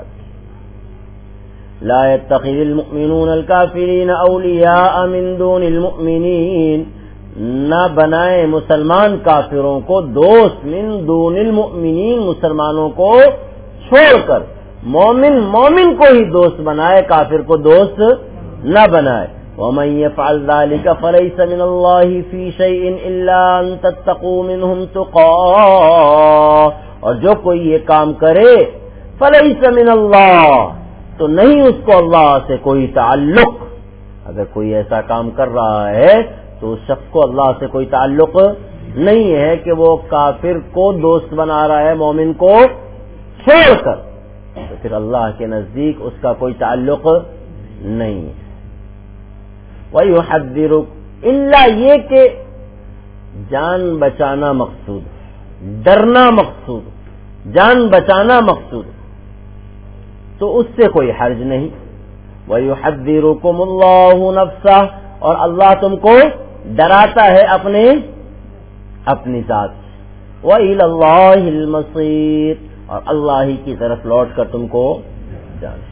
لا يتخذ المؤمنون الكافرين اولیاء من دون المؤمنین، نہ بنائے مسلمان کافروں کو دوست، من دون المؤمنین، مسلمانوں کو چھوڑ کر، مومن مومن کو ہی دوست بنائے، کافر کو دوست نہ بنائے۔ وَمَن يَفْعَلْ ذَلِكَ فَلَيْسَ مِنَ اللَّهِ فِي شَيْءٍ إِلَّا أَن تَتَّقُوا مِنْهُمْ تُقَاةً، اور جو کوئی یہ کام کرے فَلَيْسَ مِنَ اللَّهِ، تو نہیں اس کو اللہ سے کوئی تعلق۔ اگر کوئی ایسا کام کر رہا ہے تو اس شخص کو اللہ سے کوئی تعلق نہیں ہے کہ وہ کافر کو دوست بنا رہا ہے مومن کو چھوڑ کر، تو پھر اللہ کے نزدیک اس کا کوئی تعلق نہیں ہے۔ وَيُحَذِّرُكَ، الا یہ کہ جان بچانا مقصود، ڈرنا مقصود، جان بچانا مقصود، تو اس سے کوئی حرج نہیں۔ وَيُحَذِّرُكُمُ اللَّهُ نَفْسَهُ، اور اللہ تم کو ڈراتا ہے اپنے اپنی ذات سے۔ وَإِلَى اللَّهِ الْمَصِيرُ، اور اللہ ہی کی طرف لوٹ کر تم کو جانا۔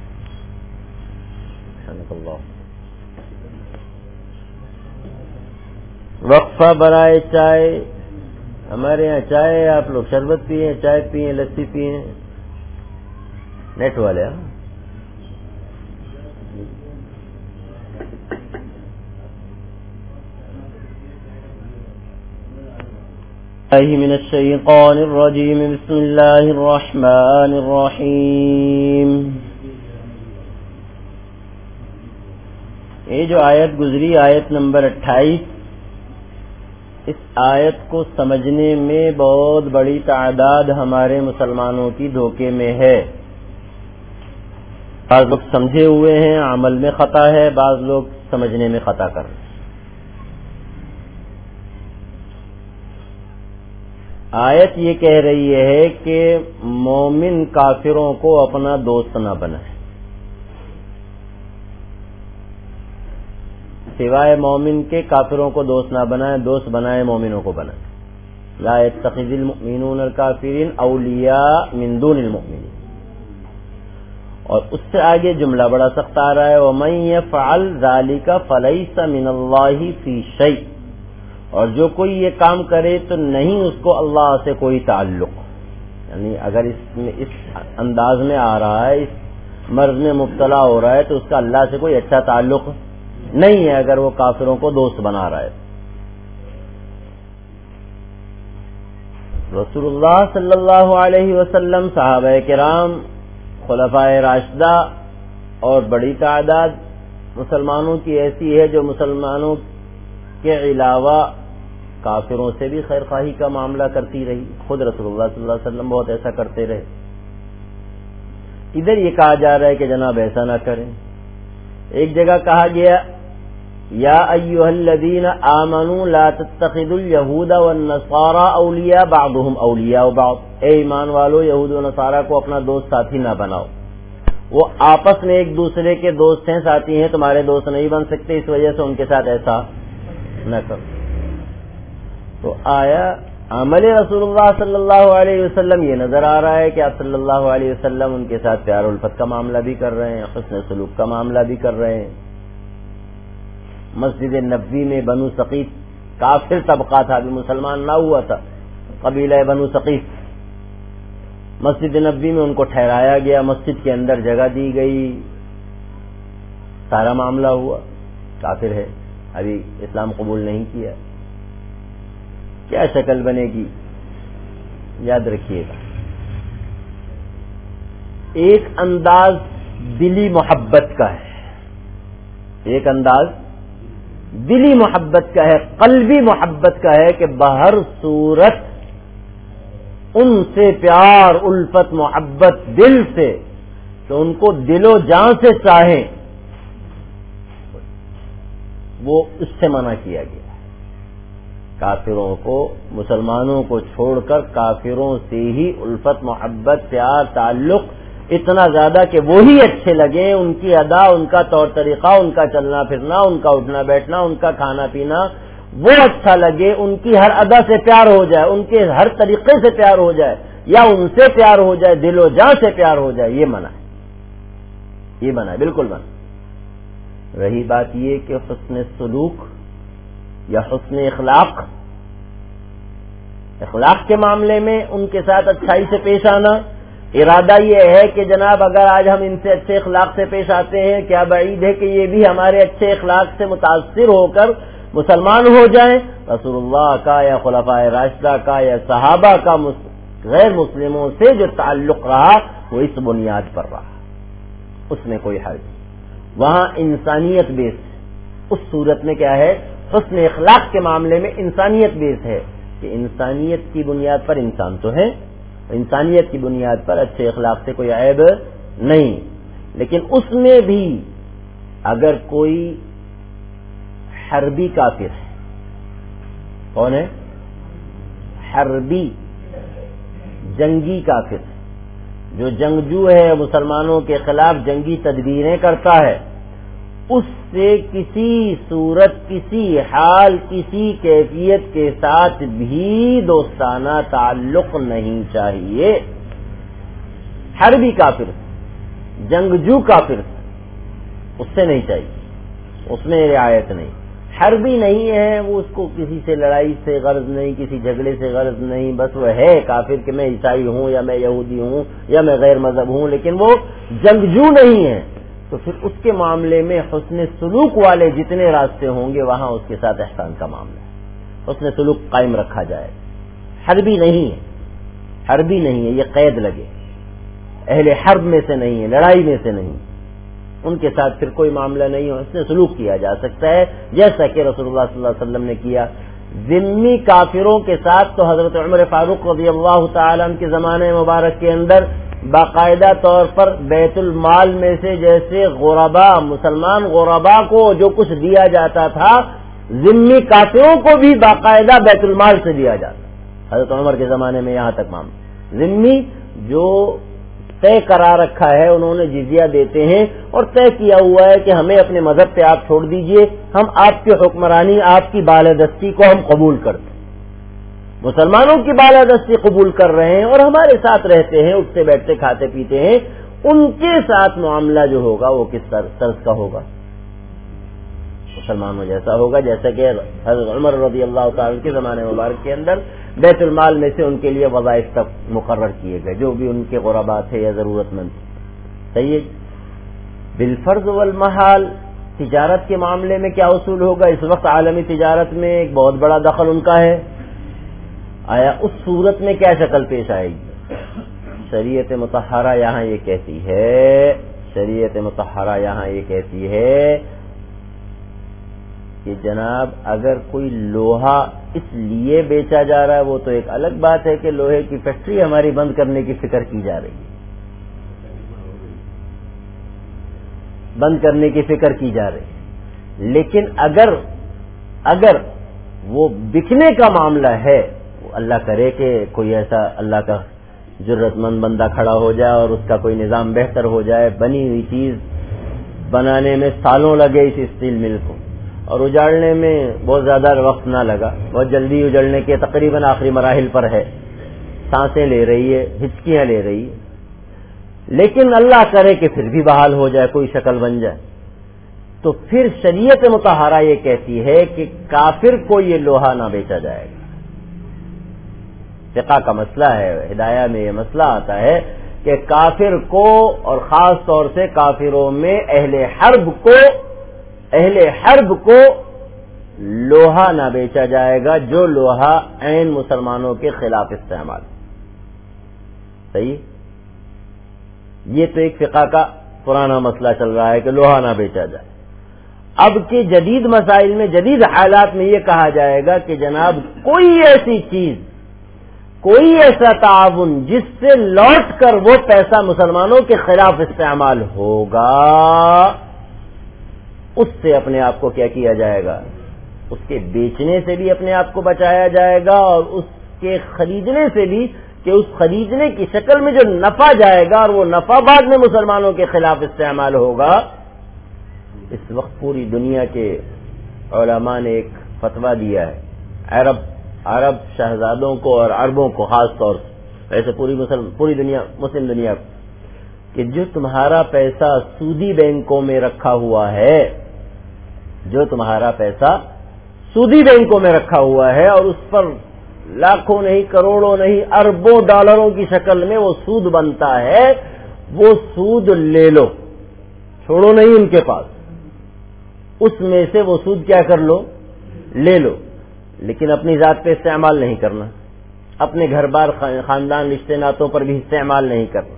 وقفہ برائے چائے، ہمارے یہاں چائے، آپ لوگ شربت پیئیں، چائے پیئیں، لسی پیئیں، نیٹ والے۔ من الشیطان الرجیم، بسم اللہ الرحمن الرحیم۔ یہ جو آیت گزری، آیت نمبر اٹھائیس، اس آیت کو سمجھنے میں بہت بڑی تعداد ہمارے مسلمانوں کی دھوکے میں ہے۔ بعض لوگ سمجھے ہوئے ہیں، عمل میں خطا ہے، بعض لوگ سمجھنے میں خطا کر رہے ہیں۔ آیت یہ کہہ رہی ہے کہ مومن کافروں کو اپنا دوست نہ بنائے، سوائے مومن کے کافروں کو دوست نہ بنائے، دوست بنائے مومنوں کو بنائے۔ لا يتخذ المؤمنون الكافرین اولیاء من دون المؤمنین۔ اور اس سے آگے جملہ بڑا سخت آ رہا ہے، وَمَن يَفْعَلْ ذَلِكَ فَلَيْسَ مِنَ اللَّهِ فِي شَيْءٍ، اور جو کوئی یہ کام کرے تو نہیں اس کو اللہ سے کوئی تعلق۔ یعنی اگر اس میں اس انداز میں آ رہا ہے، اس مرض میں مبتلا ہو رہا ہے، تو اس کا اللہ سے کوئی اچھا تعلق نہیں ہے اگر وہ کافروں کو دوست بنا رہا ہے۔ رسول اللہ صلی اللہ علیہ وسلم، صحابہ کرام، خلفائے راشدہ اور بڑی تعداد مسلمانوں کی ایسی ہے جو مسلمانوں کے علاوہ کافروں سے بھی خیر خواہی کا معاملہ کرتی رہی۔ خود رسول اللہ صلی اللہ علیہ وسلم بہت ایسا کرتے رہے۔ ادھر یہ کہا جا رہا ہے کہ جناب ایسا نہ کریں۔ ایک جگہ کہا گیا، یا ایھا الذین آمنوا لا تتخذوا اليہود والنصارى اولیاء بعضهم اولیاء بعض، اے ایمان والو یہود و نصارہ کو اپنا دوست ساتھی نہ بناؤ، وہ آپس میں ایک دوسرے کے دوست ہیں، ساتھی ہیں، تمہارے دوست نہیں بن سکتے، اس وجہ سے ان کے ساتھ ایسا نہ کرو۔ تو آیا عمل رسول اللہ صلی اللہ علیہ وسلم یہ نظر آ رہا ہے کہ آپ صلی اللہ علیہ وسلم ان کے ساتھ پیار الفت کا معاملہ بھی کر رہے ہیں، حسن سلوک کا معاملہ بھی کر رہے ہیں۔ مسجد نبوی میں بنو ثقیف کافر طبقہ تھا، ابھی مسلمان نہ ہوا تھا، قبیلہ بنو ثقیف، مسجد نبوی میں ان کو ٹھہرایا گیا، مسجد کے اندر جگہ دی گئی، سارا معاملہ ہوا، کافر ہے، ابھی اسلام قبول نہیں کیا۔ کیا شکل بنے گی یاد رکھیے گا۔ ایک انداز دلی محبت کا ہے، ایک انداز دلی محبت کا ہے، قلبی محبت کا ہے کہ بہر صورت ان سے پیار الفت محبت دل سے، تو ان کو دل و جان سے چاہیں، وہ اس سے منع کیا گیا۔ کافروں کو، مسلمانوں کو چھوڑ کر کافروں سے ہی الفت محبت پیار تعلق اتنا زیادہ کہ وہی اچھے لگے، ان کی ادا، ان کا طور طریقہ، ان کا چلنا پھرنا، ان کا اٹھنا بیٹھنا، ان کا کھانا پینا وہ اچھا لگے، ان کی ہر ادا سے پیار ہو جائے، ان کے ہر طریقے سے پیار ہو جائے، یا ان سے پیار ہو جائے، دل و جان سے پیار ہو جائے، یہ منع ہے، یہ منع ہے، بالکل منع۔ رہی بات یہ کہ حسن سلوک یا حسن اخلاق، اخلاق کے معاملے میں ان کے ساتھ اچھائی سے پیش آنا، ارادہ یہ ہے کہ جناب اگر آج ہم ان سے اچھے اخلاق سے پیش آتے ہیں، کیا بعید ہے کہ یہ بھی ہمارے اچھے اخلاق سے متاثر ہو کر مسلمان ہو جائیں؟ رسول اللہ کا یا خلفائے راشدہ کا یا صحابہ کا غیر مسلموں سے جو تعلق رہا وہ اس بنیاد پر رہا، اس میں کوئی حرج نہیں۔ وہاں انسانیت بیس، اس صورت میں کیا ہے، حسن اخلاق کے معاملے میں انسانیت بیس ہے کہ انسانیت کی بنیاد پر انسان تو ہے، انسانیت کی بنیاد پر اچھے اخلاق سے کوئی عیب نہیں، لیکن اس میں بھی اگر کوئی حربی کافر ہے، کون ہے؟ حربی جنگی کافر، جو جنگجو ہے، مسلمانوں کے خلاف جنگی تدبیریں کرتا ہے، اس سے کسی صورت، کسی حال، کسی کیفیت کے ساتھ بھی دوستانہ تعلق نہیں چاہیے۔ حربی کافر، جنگجو کافر، اس سے نہیں چاہیے، اس میں رعایت نہیں۔ حربی نہیں ہے، وہ اس کو کسی سے لڑائی سے غرض نہیں، کسی جھگڑے سے غرض نہیں، بس وہ ہے کافر کہ میں عیسائی ہوں یا میں یہودی ہوں یا میں غیر مذہب ہوں، لیکن وہ جنگجو نہیں ہے، تو پھر اس کے معاملے میں حسن سلوک والے جتنے راستے ہوں گے وہاں اس کے ساتھ احسان کا معاملہ ہے، حسن سلوک قائم رکھا جائے۔ حربی نہیں ہے، حربی نہیں ہے، یہ قید لگے، اہل حرب میں سے نہیں ہے، لڑائی میں سے نہیں، ان کے ساتھ پھر کوئی معاملہ نہیں ہو، اس سے سلوک کیا جا سکتا ہے جیسا کہ رسول اللہ صلی اللہ علیہ وسلم نے کیا۔ ذمی کافروں کے ساتھ تو حضرت عمر فاروق رضی اللہ تعالیٰ عنہ کے زمانے مبارک کے اندر باقاعدہ طور پر بیت المال میں سے جیسے غربا، مسلمان غربا کو جو کچھ دیا جاتا تھا، ذمی کافروں کو بھی باقاعدہ بیت المال سے دیا جاتا، حضرت عمر کے زمانے میں یہاں تک معاملہ۔ ذمی جو طے کرا رکھا ہے، انہوں نے جزیہ دیتے ہیں اور طے کیا ہوا ہے کہ ہمیں اپنے مذہب پہ آپ چھوڑ دیجئے، ہم آپ کی حکمرانی، آپ کی بالادستی کو ہم قبول کرتے ہیں، مسلمانوں کی بالادستی قبول کر رہے ہیں اور ہمارے ساتھ رہتے ہیں، اٹھتے بیٹھتے کھاتے پیتے ہیں، ان کے ساتھ معاملہ جو ہوگا وہ کس طرز کا ہوگا؟ مسلمانوں جیسا ہوگا، جیسا کہ حضرت عمر رضی اللہ تعالیٰ کے زمانے مبارک کے اندر بیت المال میں سے ان کے لیے وظائف تک مقرر کیے گئے، جو بھی ان کے غربا تھے یا ضرورت مند تھے۔ صحیح ہے۔ بالفرض والمحال تجارت کے معاملے میں کیا اصول ہوگا؟ اس وقت عالمی تجارت میں ایک بہت بڑا دخل ان کا ہے، آیا اس صورت میں کیا شکل پیش آئے گی؟ شریعت مطہرہ یہاں یہ کہتی ہے، شریعت مطہرہ یہاں یہ کہتی ہے کہ جناب اگر کوئی لوہا اس لیے بیچا جا رہا ہے، وہ تو ایک الگ بات ہے کہ لوہے کی فیکٹری ہماری بند کرنے کی فکر کی جا رہی ہے، بند کرنے کی فکر کی جا رہی ہے، لیکن اگر اگر وہ بکنے کا معاملہ ہے، اللہ کرے کہ کوئی ایسا اللہ کا جرت مند بندہ کھڑا ہو جائے اور اس کا کوئی نظام بہتر ہو جائے، بنی ہوئی چیز بنانے میں سالوں لگے اس اسٹیل مل کو اور اجاڑنے میں بہت زیادہ وقت نہ لگا، بہت جلدی اجڑنے کے تقریباً آخری مراحل پر ہے، سانسیں لے رہی ہے، ہچکیاں لے رہی ہے، لیکن اللہ کرے کہ پھر بھی بحال ہو جائے، کوئی شکل بن جائے، تو پھر شریعت مطہرہ یہ کہتی ہے کہ کافر کو یہ لوہا نہ بیچا جائے گا۔ فقہ کا مسئلہ ہے، ہدایہ میں یہ مسئلہ آتا ہے کہ کافر کو، اور خاص طور سے کافروں میں اہل حرب کو اہل حرب کو لوہا نہ بیچا جائے گا جو لوہا عین مسلمانوں کے خلاف استعمال۔ صحیح، یہ تو ایک فقہ کا پرانا مسئلہ چل رہا ہے کہ لوہا نہ بیچا جائے۔ اب کے جدید مسائل میں، جدید حالات میں یہ کہا جائے گا کہ جناب کوئی ایسی چیز، کوئی ایسا تعاون جس سے لوٹ کر وہ پیسہ مسلمانوں کے خلاف استعمال ہوگا، اس سے اپنے آپ کو کیا کیا جائے گا؟ اس کے بیچنے سے بھی اپنے آپ کو بچایا جائے گا، اور اس کے خریدنے سے بھی کہ اس خریدنے کی شکل میں جو نفع جائے گا اور وہ نفع بعد میں مسلمانوں کے خلاف استعمال ہوگا۔ اس وقت پوری دنیا کے علماء نے ایک فتویٰ دیا ہے، عرب عرب شہزادوں کو اور عربوں کو خاص طور سے، ایسے پوری مسلم پوری دنیا مسلم دنیا کو، کہ جو تمہارا پیسہ سودی بینکوں میں رکھا ہوا ہے، جو تمہارا پیسہ سودی بینکوں میں رکھا ہوا ہے اور اس پر لاکھوں نہیں، کروڑوں نہیں، اربوں ڈالروں کی شکل میں وہ سود بنتا ہے، وہ سود لے لو، چھوڑو نہیں ان کے پاس، اس میں سے وہ سود کیا کر لو، لے لو، لیکن اپنی ذات پہ استعمال نہیں کرنا، اپنے گھر بار خاندان رشتے ناتوں پر بھی استعمال نہیں کرنا،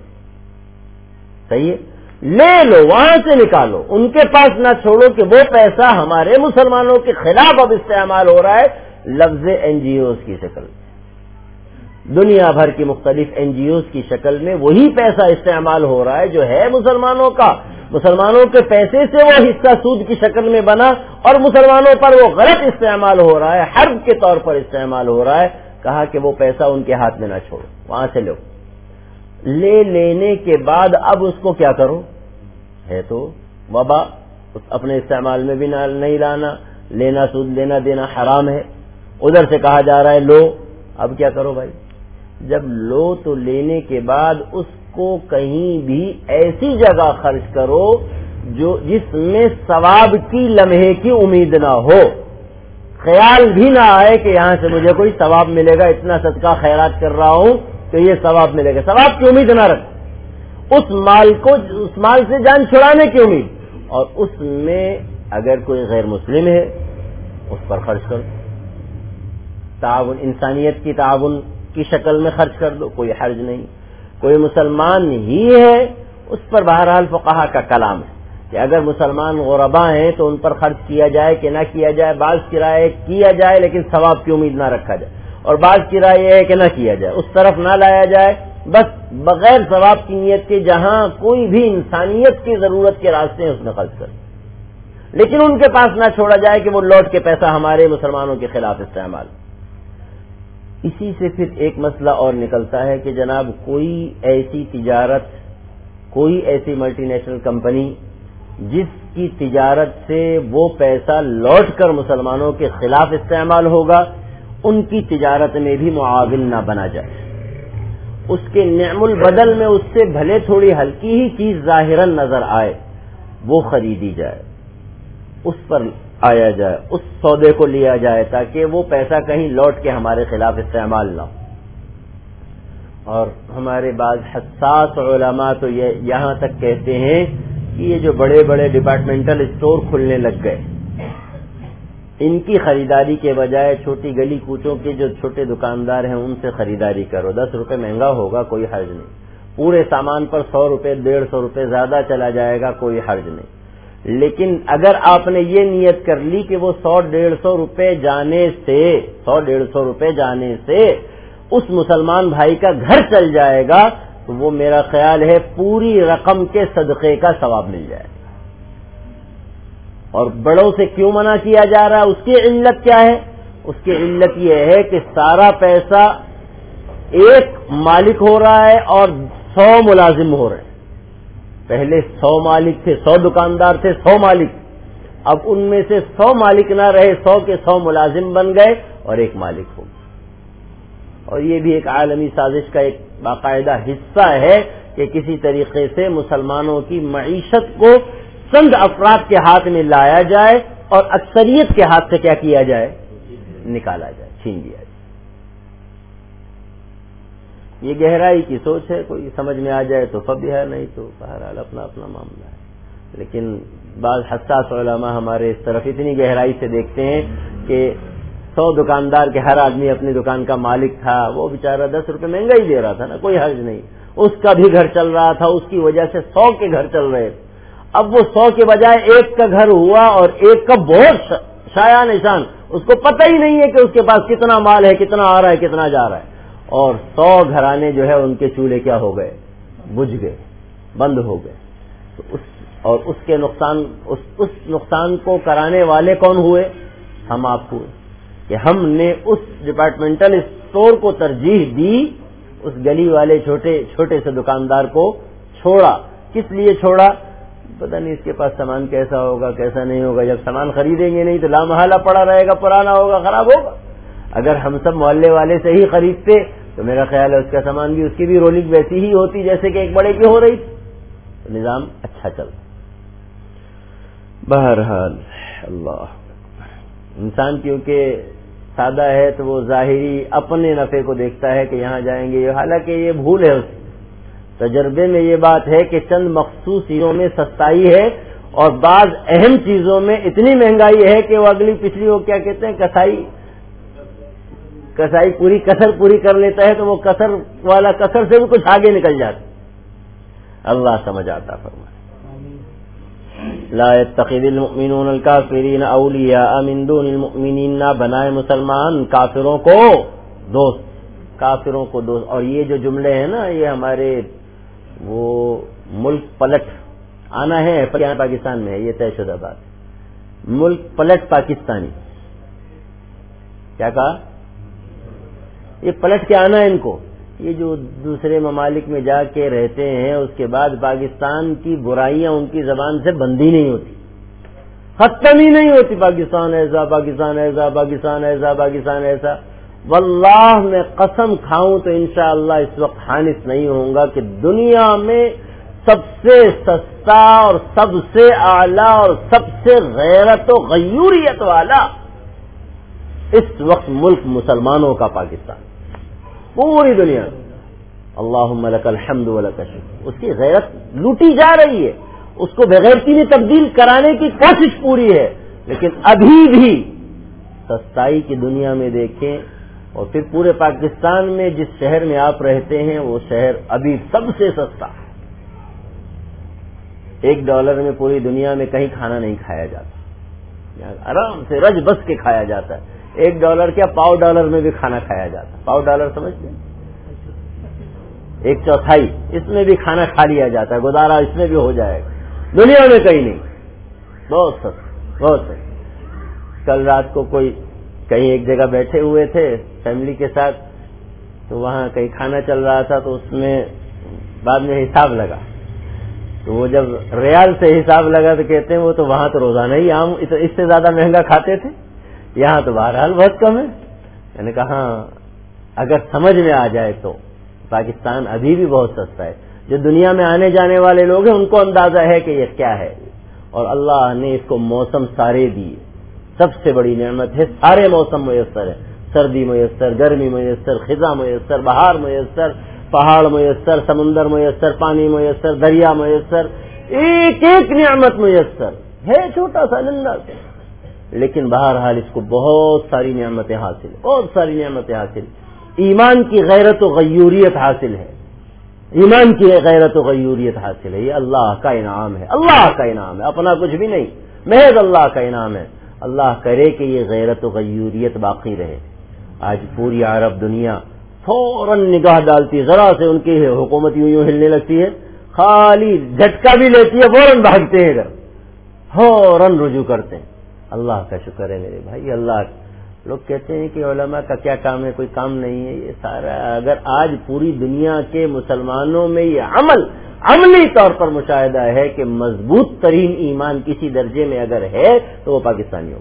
صحیح ہے؟ لے لو، وہاں سے نکالو، ان کے پاس نہ چھوڑو کہ وہ پیسہ ہمارے مسلمانوں کے خلاف اب استعمال ہو رہا ہے لفظ این جی اوز کی شکل میں، دنیا بھر کی مختلف این جی اوز کی شکل میں وہی پیسہ استعمال ہو رہا ہے جو ہے مسلمانوں کا، مسلمانوں کے پیسے سے وہ حصہ سود کی شکل میں بنا اور مسلمانوں پر وہ غلط استعمال ہو رہا ہے، حرب کے طور پر استعمال ہو رہا ہے۔ کہا کہ وہ پیسہ ان کے ہاتھ میں نہ چھوڑو، وہاں سے لو، لے لینے کے بعد اب اس کو کیا کرو، ہے تو وبا، اپنے استعمال میں بھی نہ نہیں لانا، لینا سود لینا دینا حرام ہے، ادھر سے کہا جا رہا ہے لو، اب کیا کرو بھائی، جب لو تو لینے کے بعد اس کو کہیں بھی ایسی جگہ خرچ کرو جو جس میں ثواب کی لمحے کی امید نہ ہو، خیال بھی نہ آئے کہ یہاں سے مجھے کوئی ثواب ملے گا، اتنا صدقہ خیرات کر رہا ہوں تو یہ ثواب ملے گا، ثواب کی امید نہ رکھ، اس مال کو اس مال سے جان چھڑانے کی امید، اور اس میں اگر کوئی غیر مسلم ہے اس پر خرچ کرو، تعاون انسانیت کی تعاون کی شکل میں خرچ کر دو، کوئی حرج نہیں، کوئی مسلمان ہی ہے اس پر بہرحال فقہا کا کلام ہے کہ اگر مسلمان غربا ہیں تو ان پر خرچ کیا جائے کہ نہ کیا جائے، بعض کی رائے کیا جائے لیکن ثواب کی امید نہ رکھا جائے، اور بعض کی رائے یہ ہے کہ نہ کیا جائے، اس طرف نہ لایا جائے، بس بغیر ثواب کی نیت کے جہاں کوئی بھی انسانیت کی ضرورت کے راستے ہیں اس میں خرچ کر، لیکن ان کے پاس نہ چھوڑا جائے کہ وہ لوٹ کے پیسہ ہمارے مسلمانوں کے خلاف استعمال۔ اسی سے پھر ایک مسئلہ اور نکلتا ہے کہ جناب کوئی ایسی تجارت، کوئی ایسی ملٹی نیشنل کمپنی جس کی تجارت سے وہ پیسہ لوٹ کر مسلمانوں کے خلاف استعمال ہوگا، ان کی تجارت میں بھی معاون نہ بنا جائے، اس کے نعم البدل میں اس سے بھلے تھوڑی ہلکی ہی چیز ظاہراً نظر آئے وہ خریدی جائے، اس پر آیا جائے، اس سودے کو لیا جائے تاکہ وہ پیسہ کہیں لوٹ کے ہمارے خلاف استعمال نہ ہو۔ اور ہمارے بعض حساس علماء تو یہ یہاں تک کہتے ہیں کہ یہ جو بڑے بڑے ڈپارٹمنٹل اسٹور کھلنے لگ گئے، ان کی خریداری کے بجائے چھوٹی گلی کوچوں کے جو چھوٹے دکاندار ہیں ان سے خریداری کرو، دس روپے مہنگا ہوگا کوئی حرج نہیں، پورے سامان پر سو روپے ڈیڑھ سو روپے زیادہ چلا جائے گا کوئی حرج نہیں، لیکن اگر آپ نے یہ نیت کر لی کہ وہ سو ڈیڑھ سو روپے جانے سے سو ڈیڑھ سو روپے جانے سے اس مسلمان بھائی کا گھر چل جائے گا تو وہ میرا خیال ہے پوری رقم کے صدقے کا ثواب مل جائے۔ اور بڑوں سے کیوں منع کیا جا رہا ہے، اس کی علت کیا ہے؟ اس کی علت یہ ہے کہ سارا پیسہ ایک مالک ہو رہا ہے اور سو ملازم ہو رہے ہیں، پہلے سو مالک تھے، سو دکاندار تھے، سو مالک، اب ان میں سے سو مالک نہ رہے، سو کے سو ملازم بن گئے اور ایک مالک ہو گیا۔ اور یہ بھی ایک عالمی سازش کا ایک باقاعدہ حصہ ہے کہ کسی طریقے سے مسلمانوں کی معیشت کو چند افراد کے ہاتھ میں لایا جائے اور اکثریت کے ہاتھ سے کیا کیا جائے، نکالا جائے، چھین لیا جائے۔ یہ گہرائی کی سوچ ہے، کوئی سمجھ میں آ جائے تو فبی ہے، نہیں تو بہرحال اپنا اپنا معاملہ ہے، لیکن بعض حساس علماء ہمارے اس طرف اتنی گہرائی سے دیکھتے ہیں کہ سو دکاندار کے ہر آدمی اپنی دکان کا مالک تھا، وہ بیچارہ دس روپے مہنگا ہی دے رہا تھا نا، کوئی حرج نہیں، اس کا بھی گھر چل رہا تھا، اس کی وجہ سے سو کے گھر چل رہے تھے، اب وہ سو کے بجائے ایک کا گھر ہوا اور ایک کا بہت شایع نشان، اس کو پتہ ہی نہیں ہے کہ اس کے پاس کتنا مال ہے، کتنا آ رہا ہے، کتنا جا رہا ہے، اور سو گھرانے جو ہے ان کے چولہے کیا ہو گئے، بجھ گئے، بند ہو گئے، تو اس اور اس کے نقصان اس, اس نقصان کو کرانے والے کون ہوئے؟ ہم آپ ہوئے، کہ ہم نے اس ڈپارٹمنٹل اسٹور کو ترجیح دی، اس گلی والے چھوٹے چھوٹے سے دکاندار کو چھوڑا۔ کس لیے چھوڑا؟ پتہ نہیں اس کے پاس سامان کیسا ہوگا کیسا نہیں ہوگا، جب سامان خریدیں گے نہیں تو لامحالہ پڑا رہے گا، پرانا ہوگا، خراب ہوگا۔ اگر ہم سب محلے والے سے ہی خریدتے تو میرا خیال ہے اس کا سامان بھی، اس کی بھی رولنگ ویسی ہی ہوتی جیسے کہ ایک بڑے کی ہو رہی تھی، تو نظام اچھا چلتا۔ بہرحال اللہ انسان کیونکہ سادہ ہے تو وہ ظاہری اپنے نفع کو دیکھتا ہے کہ یہاں جائیں گے، حالانکہ یہ بھول ہے اس تجربے میں یہ بات ہے کہ چند مخصوص چیزوں میں سستائی ہے اور بعض اہم چیزوں میں اتنی مہنگائی ہے کہ وہ اگلی پچھلی وہ کیا کہتے ہیں کسائی کسائی پوری کسر پوری کر لیتا ہے تو وہ کسر والا کسر سے بھی کچھ آگے نکل جاتا. اللہ سمجھ آتا فرمائے لا يتخذ المؤمنون الكافرین اولیاء من دون المؤمنین، نہ بنائے مسلمان کافروں کو دوست، کافروں کو دوست. اور یہ جو جملے ہیں نا یہ ہمارے وہ ملک پلٹ آنا ہے پاکستان میں ہے، یہ طے شدہ بات. ملک پلٹ پاکستانی کیا کہا؟ یہ پلٹ کے آنا ہے ان کو. یہ جو دوسرے ممالک میں جا کے رہتے ہیں اس کے بعد پاکستان کی برائیاں ان کی زبان سے بندی نہیں ہوتی، ختم ہی نہیں ہوتی. پاکستان ایسا، پاکستان ایسا، پاکستان ایسا، پاکستان ایسا. واللہ میں قسم کھاؤں تو انشاءاللہ اس وقت حانس نہیں ہوں گا کہ دنیا میں سب سے سستا اور سب سے اعلیٰ اور سب سے غیرت و غیوریت والا اس وقت ملک مسلمانوں کا پاکستان پوری دنیا میں. اللہم لک الحمد ولک الشکر. اس کی غیرت لوٹی جا رہی ہے، اس کو بغیرتی میں تبدیل کرانے کی کوشش پوری ہے، لیکن ابھی بھی سستائی کی دنیا میں دیکھیں. اور پھر پورے پاکستان میں جس شہر میں آپ رہتے ہیں وہ شہر ابھی سب سے سستا. ایک ڈالر میں پوری دنیا میں کہیں کھانا نہیں کھایا جاتا، آرام سے رج بس کے کھایا جاتا ہے. ایک ڈالر کیا پاؤ ڈالر میں بھی کھانا کھایا جاتا ہے. پاؤ ڈالر سمجھتے ہیں؟ ایک چوتھائی اس میں بھی کھانا کھا لیا جاتا ہے، گزارا اس میں بھی ہو جائے گا. دنیا میں کہیں نہیں، بہت سستا بہت سستا. کل رات کو کوئی کہیں ایک جگہ بیٹھے ہوئے تھے فیملی کے ساتھ، تو وہاں کہیں کھانا چل رہا تھا تو اس میں بعد میں حساب لگا، تو وہ جب ریال سے حساب لگا تو کہتے ہیں وہ تو وہاں تو روزانہ ہی عام اس سے زیادہ مہنگا کھاتے تھے، یہاں تو بہرحال بہت کم ہے. میں نے کہا ہاں اگر سمجھ میں آ جائے تو پاکستان ابھی بھی بہت سستا ہے. جو دنیا میں آنے جانے والے لوگ ہیں ان کو اندازہ ہے کہ یہ کیا ہے، اور اللہ نے اس کو موسم سارے دیے. سب سے بڑی نعمت ہے سارے موسم میسر ہے، سردی میسر، گرمی میسر، خزاں میسر، بہار میسر، پہاڑ میسر، سمندر میسر، پانی میسر، دریا میسر، ایک ایک نعمت میسر ہے. چھوٹا سا ننھا سا، لیکن بہرحال اس کو بہت ساری نعمتیں حاصل بہت ساری نعمتیں حاصل. ایمان کی غیرت و غیوریت حاصل ہے، ایمان کی غیرت و غیوریت حاصل ہے. یہ اللہ کا انعام ہے، اللہ کا انعام ہے، اپنا کچھ بھی نہیں، محض اللہ کا انعام ہے. اللہ کرے کہ یہ غیرت و غیوریت باقی رہے. آج پوری عرب دنیا فوراً نگاہ ڈالتی، ذرا سے ان کی حکومت یوں یوں ہلنے لگتی ہے، خالی جھٹکا بھی لیتی ہے فوراً بھاگتے ہیں ادھر، فوراً رجوع کرتے ہیں. اللہ کا شکر ہے میرے بھائی. اللہ لوگ کہتے ہیں کہ علماء کا کیا کام ہے، کوئی کام نہیں ہے. یہ سارا اگر آج پوری دنیا کے مسلمانوں میں یہ عمل عملی طور پر مشاہدہ ہے کہ مضبوط ترین ایمان کسی درجے میں اگر ہے تو وہ پاکستانیوں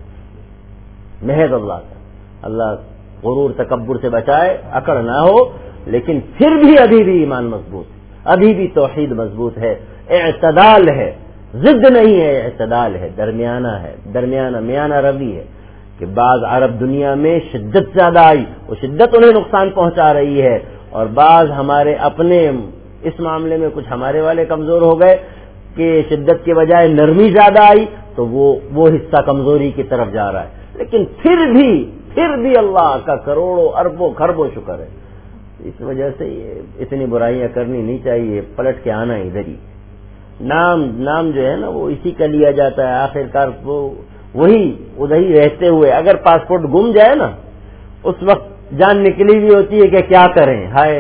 کا محض اللہ کا. اللہ غرور تکبر سے بچائے، اکڑ نہ ہو، لیکن پھر بھی ابھی بھی ایمان مضبوط ہے، ابھی بھی توحید مضبوط ہے، اعتدال ہے، ضد نہیں ہے، اعتدال ہے، درمیانہ ہے، درمیانہ میانہ روی ہے. کہ بعض عرب دنیا میں شدت زیادہ آئی، وہ شدت انہیں نقصان پہنچا رہی ہے، اور بعض ہمارے اپنے اس معاملے میں کچھ ہمارے والے کمزور ہو گئے کہ شدت کے بجائے نرمی زیادہ آئی تو وہ وہ حصہ کمزوری کی طرف جا رہا ہے. لیکن پھر بھی پھر بھی اللہ کا کروڑوں اربوں خربوں شکر ہے. اس وجہ سے یہ اتنی برائیاں کرنی نہیں چاہیے، پلٹ کے آنا ادھر ہی. نام نام جو ہے نا وہ اسی کا لیا جاتا ہے، آخرکار وہ وہی ادھر ہی رہتے ہوئے اگر پاسپورٹ گم جائے نا اس وقت جان نکلی بھی ہوتی ہے کہ کیا کریں. ہائے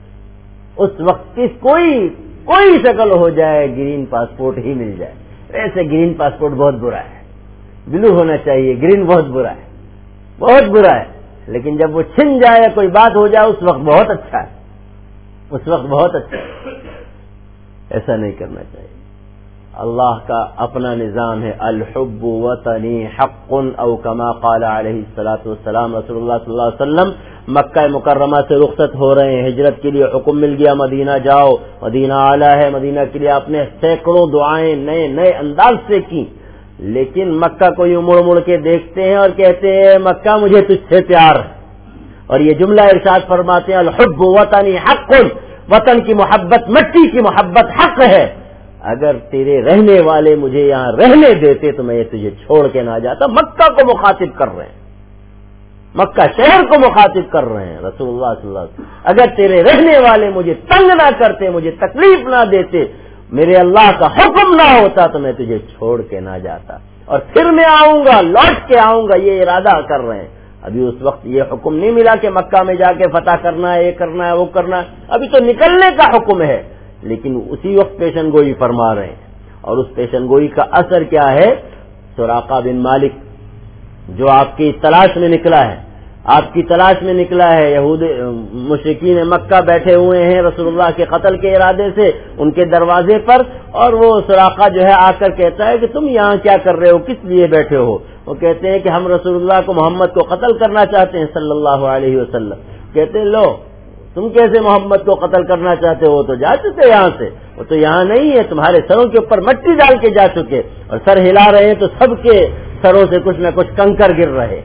اس وقت کس کوئی کوئی شکل ہو جائے گرین پاسپورٹ ہی مل جائے. ویسے گرین پاسپورٹ بہت برا ہے، بلو ہونا چاہیے، گرین بہت برا ہے، بہت برا ہے. لیکن جب وہ چھن جائے کوئی بات ہو جائے اس وقت بہت اچھا ہے، اس وقت بہت اچھا ہے. ایسا نہیں کرنا چاہیے. اللہ کا اپنا نظام ہے، الحب وطنی حق او کما قال علیہ الصلوۃ والسلام. رسول اللہ صلی اللہ علیہ وسلم مکہ مکرمہ سے رخصت ہو رہے ہیں، ہجرت کے لیے حکم مل گیا مدینہ جاؤ، مدینہ اعلیٰ ہے، مدینہ کے لیے آپ نے سینکڑوں دعائیں نئے نئے انداز سے کی. لیکن مکہ کو یوں مڑ مڑ کے دیکھتے ہیں اور کہتے ہیں مکہ مجھے تجھ سے پیار ہے. اور یہ جملہ ارشاد فرماتے ہیں الحب وطنی حق، وطن کی محبت، مٹی کی محبت حق ہے. اگر تیرے رہنے والے مجھے یہاں رہنے دیتے تو میں تجھے چھوڑ کے نہ جاتا. مکہ کو مخاطب کر رہے ہیں، مکہ شہر کو مخاطب کر رہے ہیں رسول اللہ صلی اللہ علیہ وسلم. اگر تیرے رہنے والے مجھے تنگ نہ کرتے، مجھے تکلیف نہ دیتے، میرے اللہ کا حکم نہ ہوتا تو میں تجھے چھوڑ کے نہ جاتا، اور پھر میں آؤں گا، لوٹ کے آؤں گا. یہ ارادہ کر رہے ہیں. ابھی اس وقت یہ حکم نہیں ملا کہ مکہ میں جا کے فتح کرنا ہے، یہ کرنا ہے، وہ کرنا ہے. ابھی تو نکلنے کا حکم ہے، لیکن اسی وقت پیشن گوئی فرما رہے ہیں. اور اس پیشن گوئی کا اثر کیا ہے؟ سراقہ بن مالک جو آپ کی تلاش میں نکلا ہے، آپ کی تلاش میں نکلا ہے. یہود مشرکین مکہ بیٹھے ہوئے ہیں رسول اللہ کے قتل کے ارادے سے ان کے دروازے پر، اور وہ سراقہ جو ہے آ کر کہتا ہے کہ تم یہاں کیا کر رہے ہو، کس لیے بیٹھے ہو؟ وہ کہتے ہیں کہ ہم رسول اللہ کو، محمد کو قتل کرنا چاہتے ہیں صلی اللہ علیہ وسلم. کہتے ہیں لو تم کیسے محمد کو قتل کرنا چاہتے ہو؟ تو جا چکے یہاں سے، وہ تو یہاں نہیں ہے، تمہارے سروں کے اوپر مٹی ڈال کے جا چکے، اور سر ہلا رہے ہیں تو سب کے سروں سے کچھ نہ کچھ کنکر گر رہے.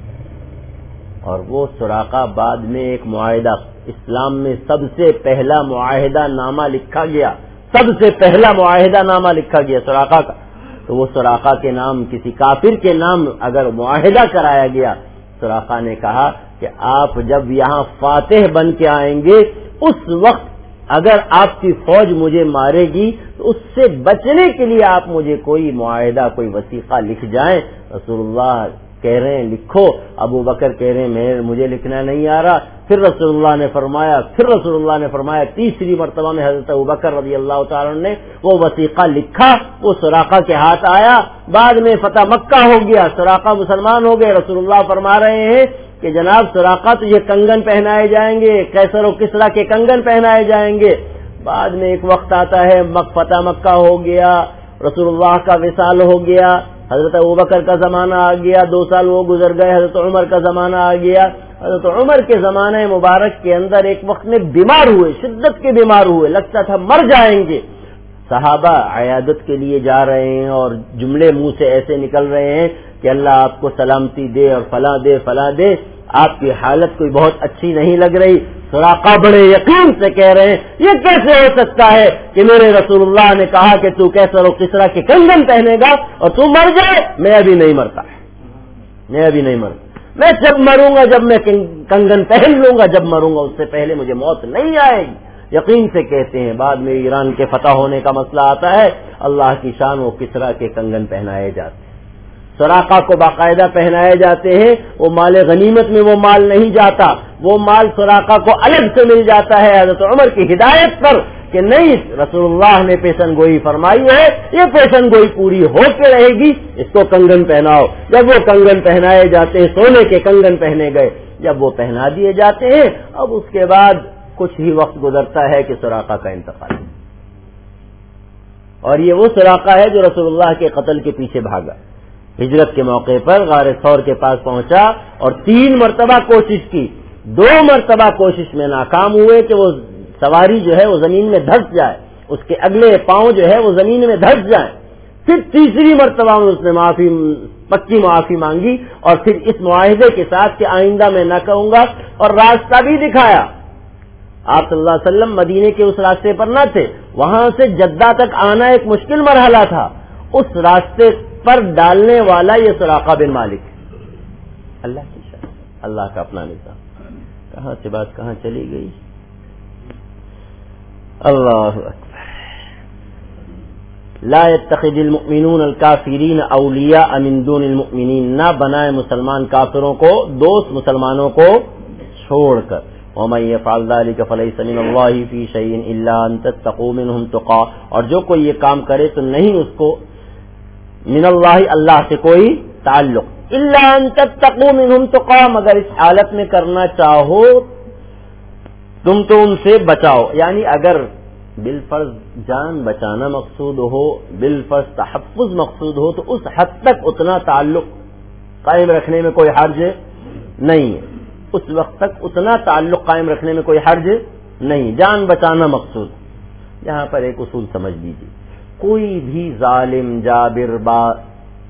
اور وہ سراقہ بعد میں ایک معاہدہ، اسلام میں سب سے پہلا معاہدہ نامہ لکھا گیا، سب سے پہلا معاہدہ نامہ لکھا گیا سراقہ کا. تو وہ سراقہ کے نام کسی کافر کے نام اگر معاہدہ کرایا گیا، سراقہ نے کہا کہ آپ جب یہاں فاتح بن کے آئیں گے، اس وقت اگر آپ کی فوج مجھے مارے گی تو اس سے بچنے کے لیے آپ مجھے کوئی معاہدہ، کوئی وثیقہ لکھ جائیں. رسول اللہ کہہ رہے ہیں لکھو. ابو بکر کہہ رہے ہیں میں مجھے لکھنا نہیں آ رہا. پھر رسول اللہ نے فرمایا پھر رسول اللہ نے فرمایا تیسری مرتبہ میں حضرت ابو بکر رضی اللہ تعالیٰ نے وہ وثیقہ لکھا، وہ سراقہ کے ہاتھ آیا. بعد میں فتح مکہ ہو گیا، سراقہ مسلمان ہو گئے. رسول اللہ فرما رہے ہیں کہ جناب سراقہ تو یہ کنگن پہنائے جائیں گے، قیصر و کسریٰ کے کنگن پہنائے جائیں گے. بعد میں ایک وقت آتا ہے فتح مکہ ہو گیا، رسول اللہ کا وصال ہو گیا، حضرت ابوبکر کا زمانہ آ گیا، دو سال وہ گزر گئے، حضرت عمر کا زمانہ آ گیا. حضرت عمر کے زمانے مبارک کے اندر ایک وقت میں بیمار ہوئے، شدت کے بیمار ہوئے، لگتا تھا مر جائیں گے. صحابہ عیادت کے لیے جا رہے ہیں اور جملے منہ سے ایسے نکل رہے ہیں کہ اللہ آپ کو سلامتی دے اور فلاں دے فلاں دے، آپ کی حالت کوئی بہت اچھی نہیں لگ رہی. سراقہ بڑے یقین سے کہہ رہے ہیں یہ کیسے ہو سکتا ہے کہ میرے رسول اللہ نے کہا کہ تو قیصر و کسریٰ کے کنگن پہنے گا اور تو مر جائے؟ میں ابھی نہیں مرتا، میں ابھی نہیں مرتا. میں جب مروں گا، جب میں کنگن پہن لوں گا، جب مروں گا، اس سے پہلے مجھے موت نہیں آئے گی. یقین سے کہتے ہیں. بعد میں ایران کے فتح ہونے کا مسئلہ آتا ہے، اللہ کی شان و کسریٰ کے کنگن پہنائے جاتے ہیں، سراقہ کو باقاعدہ پہنائے جاتے ہیں. وہ مال غنیمت میں وہ مال نہیں جاتا، وہ مال سراقہ کو الگ سے مل جاتا ہے حضرت عمر کی ہدایت پر کہ نہیں، رسول اللہ نے پیشن گوئی فرمائی ہے، یہ پیشن گوئی پوری ہو کے رہے گی، اس کو کنگن پہناؤ. جب وہ کنگن پہنائے جاتے ہیں، سونے کے کنگن پہنے گئے، جب وہ پہنا دیے جاتے ہیں، اب اس کے بعد کچھ ہی وقت گزرتا ہے کہ سراقہ کا انتقال. اور یہ وہ سراقہ ہے جو رسول اللہ کے قتل کے پیچھے بھاگا، ہجرت کے موقع پر غار ثور کے پاس پہنچا اور تین مرتبہ کوشش کی. دو مرتبہ کوشش میں ناکام ہوئے کہ وہ سواری جو ہے وہ زمین میں دھس جائے، اس کے اگلے پاؤں جو ہے وہ زمین میں دھس جائیں. پھر تیسری مرتبہ میں اس نے معافی، پکی معافی مانگی، اور پھر اس معاہدے کے ساتھ کہ آئندہ میں نہ کہوں گا، اور راستہ بھی دکھایا. آپ صلی اللہ علیہ وسلم مدینے کے اس راستے پر نہ تھے، وہاں سے جدہ تک آنا ایک مشکل مرحلہ تھا. اس راستے پر ڈالنے والا یہ سراقہ بن مالک. اللہ کی شان، اللہ کا اپنا نظام. کہاں سے بات کہاں چلی گئی؟ اللہ اکبر. لا يتخذ المؤمنون الكافرین اولیاء من دون المؤمنین، نہ بنائے مسلمان کافروں کو دوست مسلمانوں کو چھوڑ کر. ومن يفعل ذلك فليس من الله في شيء الا ان تتقوا منهم تقى، اور جو کوئی یہ کام کرے تو نہیں اس کو من اللہ، اللہ سے کوئی تعلق، الا ان تتقوا منهم تقى، مگر اس حالت میں کرنا چاہو تم تو ان سے بچاؤ. یعنی اگر بالفرض جان بچانا مقصود ہو، بالفرض تحفظ مقصود ہو، تو اس حد تک اتنا تعلق قائم رکھنے میں کوئی حرج نہیں ہے. اس وقت تک اتنا تعلق قائم رکھنے میں کوئی حرج نہیں، جان بچانا مقصود. یہاں پر ایک اصول سمجھ لیجیے، کوئی بھی ظالم جابر با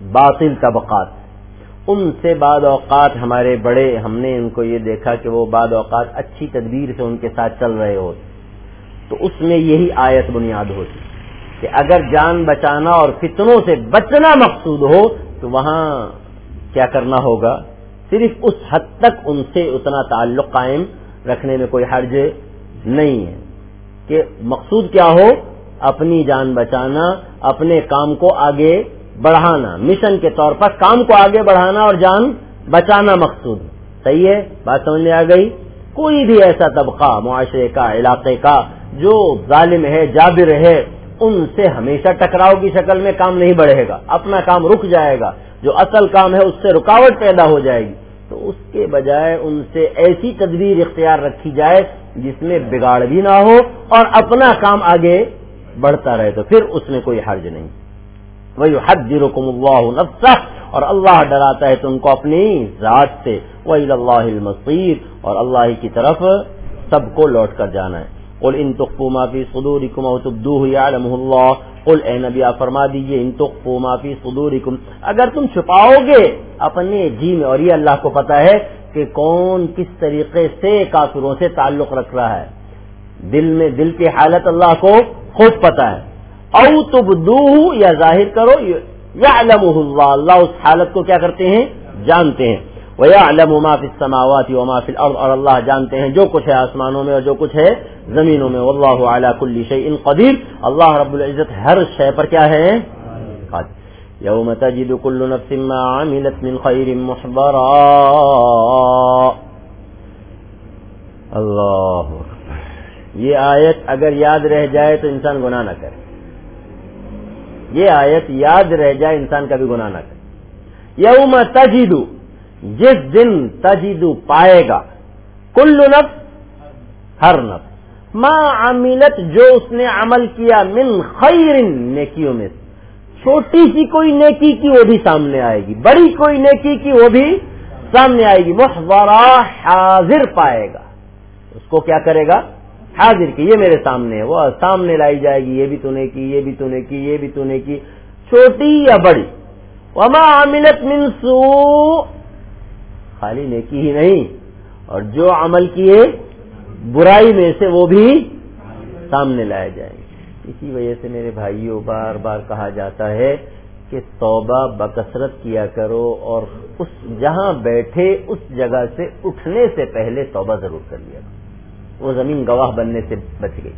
باطل طبقات، ان سے بعض اوقات ہمارے بڑے، ہم نے ان کو یہ دیکھا کہ وہ بعض اوقات اچھی تدبیر سے ان کے ساتھ چل رہے ہوتے، تو اس میں یہی آیت بنیاد ہوتی کہ اگر جان بچانا اور فتنوں سے بچنا مقصود ہو تو وہاں کیا کرنا ہوگا، صرف اس حد تک ان سے اتنا تعلق قائم رکھنے میں کوئی حرج نہیں ہے کہ مقصود کیا ہو، اپنی جان بچانا، اپنے کام کو آگے بڑھانا، مشن کے طور پر کام کو آگے بڑھانا اور جان بچانا مقصود. صحیح ہے، بات سمجھ میں آ گئی. کوئی بھی ایسا طبقہ معاشرے کا، علاقے کا جو ظالم ہے، جابر ہے، ان سے ہمیشہ ٹکراؤ کی شکل میں کام نہیں بڑھے گا، اپنا کام رک جائے گا، جو اصل کام ہے اس سے رکاوٹ پیدا ہو جائے گی. تو اس کے بجائے ان سے ایسی تدبیر اختیار رکھی جائے جس میں بگاڑ بھی نہ ہو اور اپنا کام آگے بڑھتا رہے، تو پھر اس میں کوئی حرج نہیں. وَيُحَذِّرُكُمُ اللَّهُ نَفْسَهُ، اور اللہ ڈراتا ہے تم کو اپنی ذات سے. وَإِلَى اللَّهِ الْمَصِيرُ، اور اللہ ہی کی طرف سب کو لوٹ کر جانا ہے. قُلْ إِن تُخْفُوا مَا فِي صُدُورِكُمْ أَوْ تُبْدُوهُ يَعْلَمُهُ اللَّهُ، قُلْ اے نبی آپ فرما دیجئے، ان تُخْفُوا مَا فِي صُدُورِكُمْ، اگر تم چھپاؤ گے اپنے جی میں، اور یہ اللہ کو پتا ہے کہ کون کس طریقے سے کافروں سے تعلق رکھ رہا ہے، دل میں دل کی حالت اللہ کو خوب پتا ہے. او تبدوہ، یا ظاہر کرو، یعلمہ اللہ، اللہ اس حالت کو کیا کرتے ہیں، جانتے ہیں. وَيَعْلَمُ مَا فِي السَّمَاوَاتِ وَمَا فِي الْأَرْضِ، اور اللہ جانتے ہیں جو کچھ ہے آسمانوں میں اور جو کچھ ہے زمینوں میں. وَاللَّهُ عَلَى كُلِّ شَيْءٍ قَدِيرٌ، اللہ رب العزت ہر شے پر کیا ہے، قادر. يَوْمَ تَجِدُ كُلُّ نَفْسٍ مَا عَمِلَتْ مِنْ خَيْرٍ مُحْضَرًا. اللہ، یہ آیت اگر یاد رہ جائے تو انسان گناہ نہ کرے. یہ آیت یاد رہ جائے انسان کبھی گناہ نہ کرے. یوم تجد، جس دن تجد پائے گا، کل نفس، ہر نفس، ما عملت، جو اس نے عمل کیا، من خیر، نیکیوں میں سے، چھوٹی سی کوئی نیکی کی وہ بھی سامنے آئے گی، بڑی کوئی نیکی کی وہ بھی سامنے آئے گی. محضرا، حاضر پائے گا، اس کو کیا کرے گا، حاضر کی، یہ میرے سامنے ہے، وہ سامنے لائی جائے گی، یہ بھی تو نے کی، یہ بھی تو نے کی، یہ بھی تو نے کی، چھوٹی یا بڑی. وما عملت من سوء، خالی نیکی ہی نہیں، اور جو عمل کیے برائی میں سے وہ بھی سامنے لائے جائیں گے. اسی وجہ سے میرے بھائیوں بار بار کہا جاتا ہے کہ توبہ بکثرت کیا کرو، اور اس جہاں بیٹھے اس جگہ سے اٹھنے سے پہلے توبہ ضرور کر لیا کرو. وہ زمین گواہ بننے سے بچ گئی.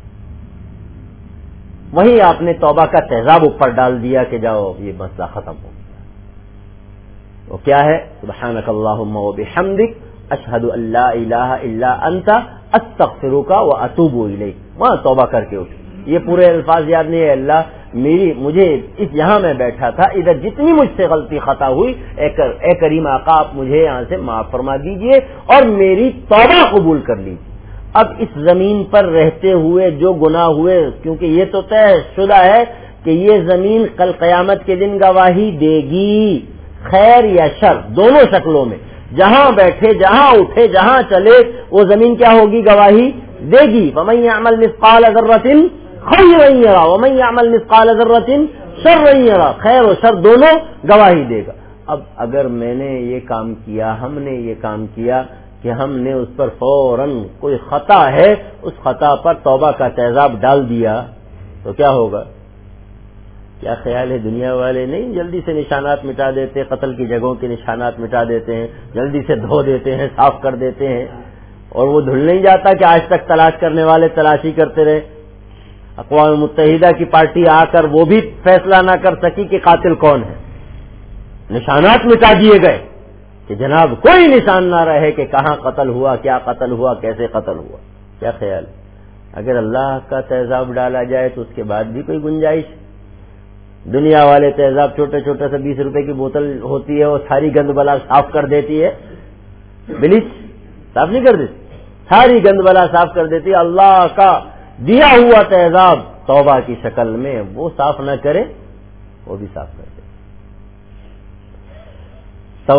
وہیں آپ نے توبہ کا تیزاب اوپر ڈال دیا کہ جاؤ یہ مسئلہ ختم ہو. وہ کیا ہے، سبحانک اللہم وبحمدک، اشہد ان لا الہ الا انت، استغفرک واتوب الیک. وہاں توبہ کر کے اٹھ. یہ پورے الفاظ یاد نہیں ہے، اللہ میری مجھے اس یہاں میں بیٹھا تھا، ادھر جتنی مجھ سے غلطی خطا ہوئی، اے کریم آقا آپ مجھے یہاں سے معاف فرما دیجئے اور میری توبہ قبول کر لیجیے. اب اس زمین پر رہتے ہوئے جو گناہ ہوئے، کیونکہ یہ تو طے شدہ ہے کہ یہ زمین کل قیامت کے دن گواہی دے گی، خیر یا شر دونوں شکلوں میں، جہاں بیٹھے، جہاں اٹھے، جہاں چلے، وہ زمین کیا ہوگی، گواہی دے گی. وَمَن يَعْمَلْ مِثْقَالَ ذَرَّةٍ خَيْرًا يَرَهُ وَمَن يَعْمَلْ مِثْقَالَ ذَرَّةٍ شَرًّا يَرَهُ، خیر و شر دونوں گواہی دے گا. اب اگر میں نے یہ کام کیا، ہم نے یہ کام کیا کہ ہم نے اس پر فوراً کوئی خطا ہے، اس خطا پر توبہ کا تیزاب ڈال دیا تو کیا ہوگا؟ کیا خیال ہے، دنیا والے نہیں جلدی سے نشانات مٹا دیتے، قتل کی جگہوں کے نشانات مٹا دیتے ہیں، جلدی سے دھو دیتے ہیں، صاف کر دیتے ہیں، اور وہ دھل نہیں جاتا کہ آج تک تلاش کرنے والے تلاشی کرتے رہے. اقوام متحدہ کی پارٹی آ کر وہ بھی فیصلہ نہ کر سکی کہ قاتل کون ہے. نشانات مٹا دیے گئے کہ جناب کوئی نشان نہ رہے کہ کہاں قتل ہوا، کیا قتل ہوا، کیسے قتل ہوا. کیا خیال ہے، اگر اللہ کا تیزاب ڈالا جائے تو اس کے بعد بھی کوئی گنجائش؟ دنیا والے تیزاب چھوٹے چھوٹے سے بیس روپے کی بوتل ہوتی ہے، وہ ساری گند بلا صاف کر دیتی ہے. بلیچ صاف نہیں کر دیتی، ساری گند بلا صاف کر دیتی ہے. اللہ کا دیا ہوا تیزاب توبہ کی شکل میں وہ صاف نہ کرے، وہ بھی صاف کر دے. تو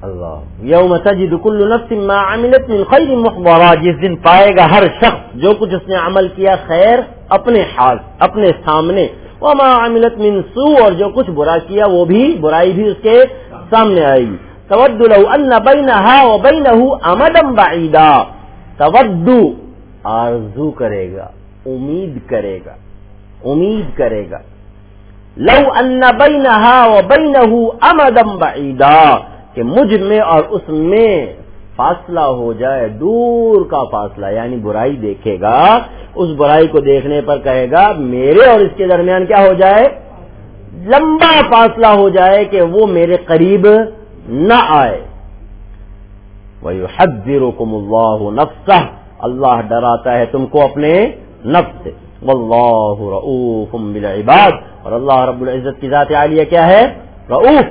اللہ یوم تجد کل نفس ما عملت من خیر محضرا، جس دن پائے گا ہر شخص جو کچھ اس نے عمل کیا خیر اپنے حال اپنے سامنے، وما عملت من سوء، اور جو کچھ برا کیا وہ بھی برائی بھی اس کے سامنے آئے گی. تود لو ان بینها وبینه امدا بعیدا، تود آرزو کرے گا، امید کرے گا، امید کرے گا، لو ان بینها وبینه امدا بعیدا، کہ مجھ میں اور اس میں فاصلہ ہو جائے، دور کا فاصلہ، یعنی برائی دیکھے گا، اس برائی کو دیکھنے پر کہے گا میرے اور اس کے درمیان کیا ہو جائے، لمبا فاصلہ ہو جائے کہ وہ میرے قریب نہ آئے. وَيُحَذِّرُكُمُ اللَّهُ نَفْسَهُ، اللہ ڈراتا ہے تم کو اپنے نفس سے. وَاللَّهُ رَؤُوفٌ بِالْعِبَادِ، اور اللہ رب العزت کی ذات عالیہ کیا ہے، رؤوف.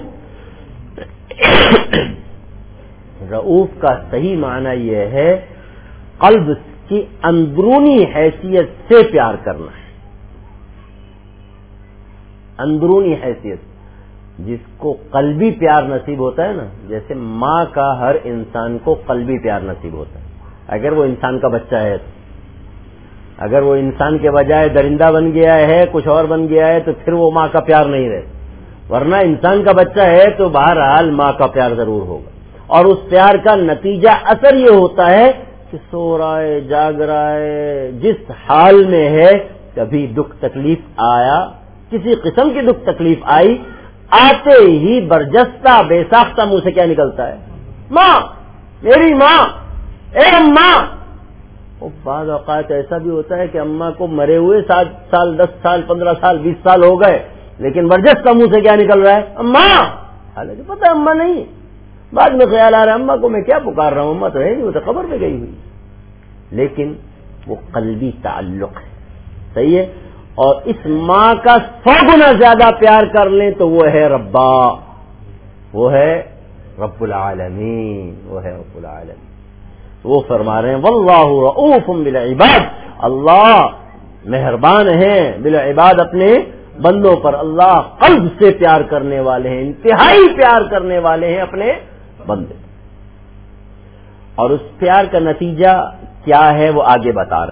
رؤوف کا صحیح معنی یہ ہے قلب کی اندرونی حیثیت سے پیار کرنا ہے، اندرونی حیثیت. جس کو قلبی پیار نصیب ہوتا ہے نا، جیسے ماں کا ہر انسان کو قلبی پیار نصیب ہوتا ہے. اگر وہ انسان کا بچہ ہے تو، اگر وہ انسان کے بجائے درندہ بن گیا ہے، کچھ اور بن گیا ہے، تو پھر وہ ماں کا پیار نہیں رہتا. ورنہ انسان کا بچہ ہے تو بہرحال ماں کا پیار ضرور ہوگا. اور اس پیار کا نتیجہ اثر یہ ہوتا ہے کہ سو رہا ہے، جاگ رہا ہے، جس حال میں ہے، کبھی دکھ تکلیف آیا، کسی قسم کی دکھ تکلیف آئی، آتے ہی برجستہ بے ساختہ منہ سے کیا نکلتا ہے، ماں، میری ماں، اے اماں. اور بعض اوقات ایسا بھی ہوتا ہے کہ اماں کو مرے ہوئے سات سال دس سال پندرہ سال بیس سال ہو گئے، لیکن برجستہ منہ سے کیا نکل رہا ہے، اماں. حالانکہ پتہ اماں نہیں. بعد میں خیال آ رہا ہے اماں کو میں کیا پکار رہا ہوں، اماں تو ہے نہیں، وہ تو قبر میں گئی ہوئی. لیکن وہ قلبی تعلق ہے، صحیح ہے. اور اس ماں کا سو گنا زیادہ پیار کر لیں تو وہ ہے ربا، وہ ہے رب العالمین، وہ ہے رب العالمین. وہ فرما رہے ہیں واللہ رؤوف بالعباد، اللہ مہربان ہیں بالعباد، اپنے بندوں پر. اللہ قلب سے پیار کرنے والے ہیں، انتہائی پیار کرنے والے ہیں اپنے بندے. اور اس پیار کا نتیجہ کیا ہے وہ آگے بتا رہے ہیں.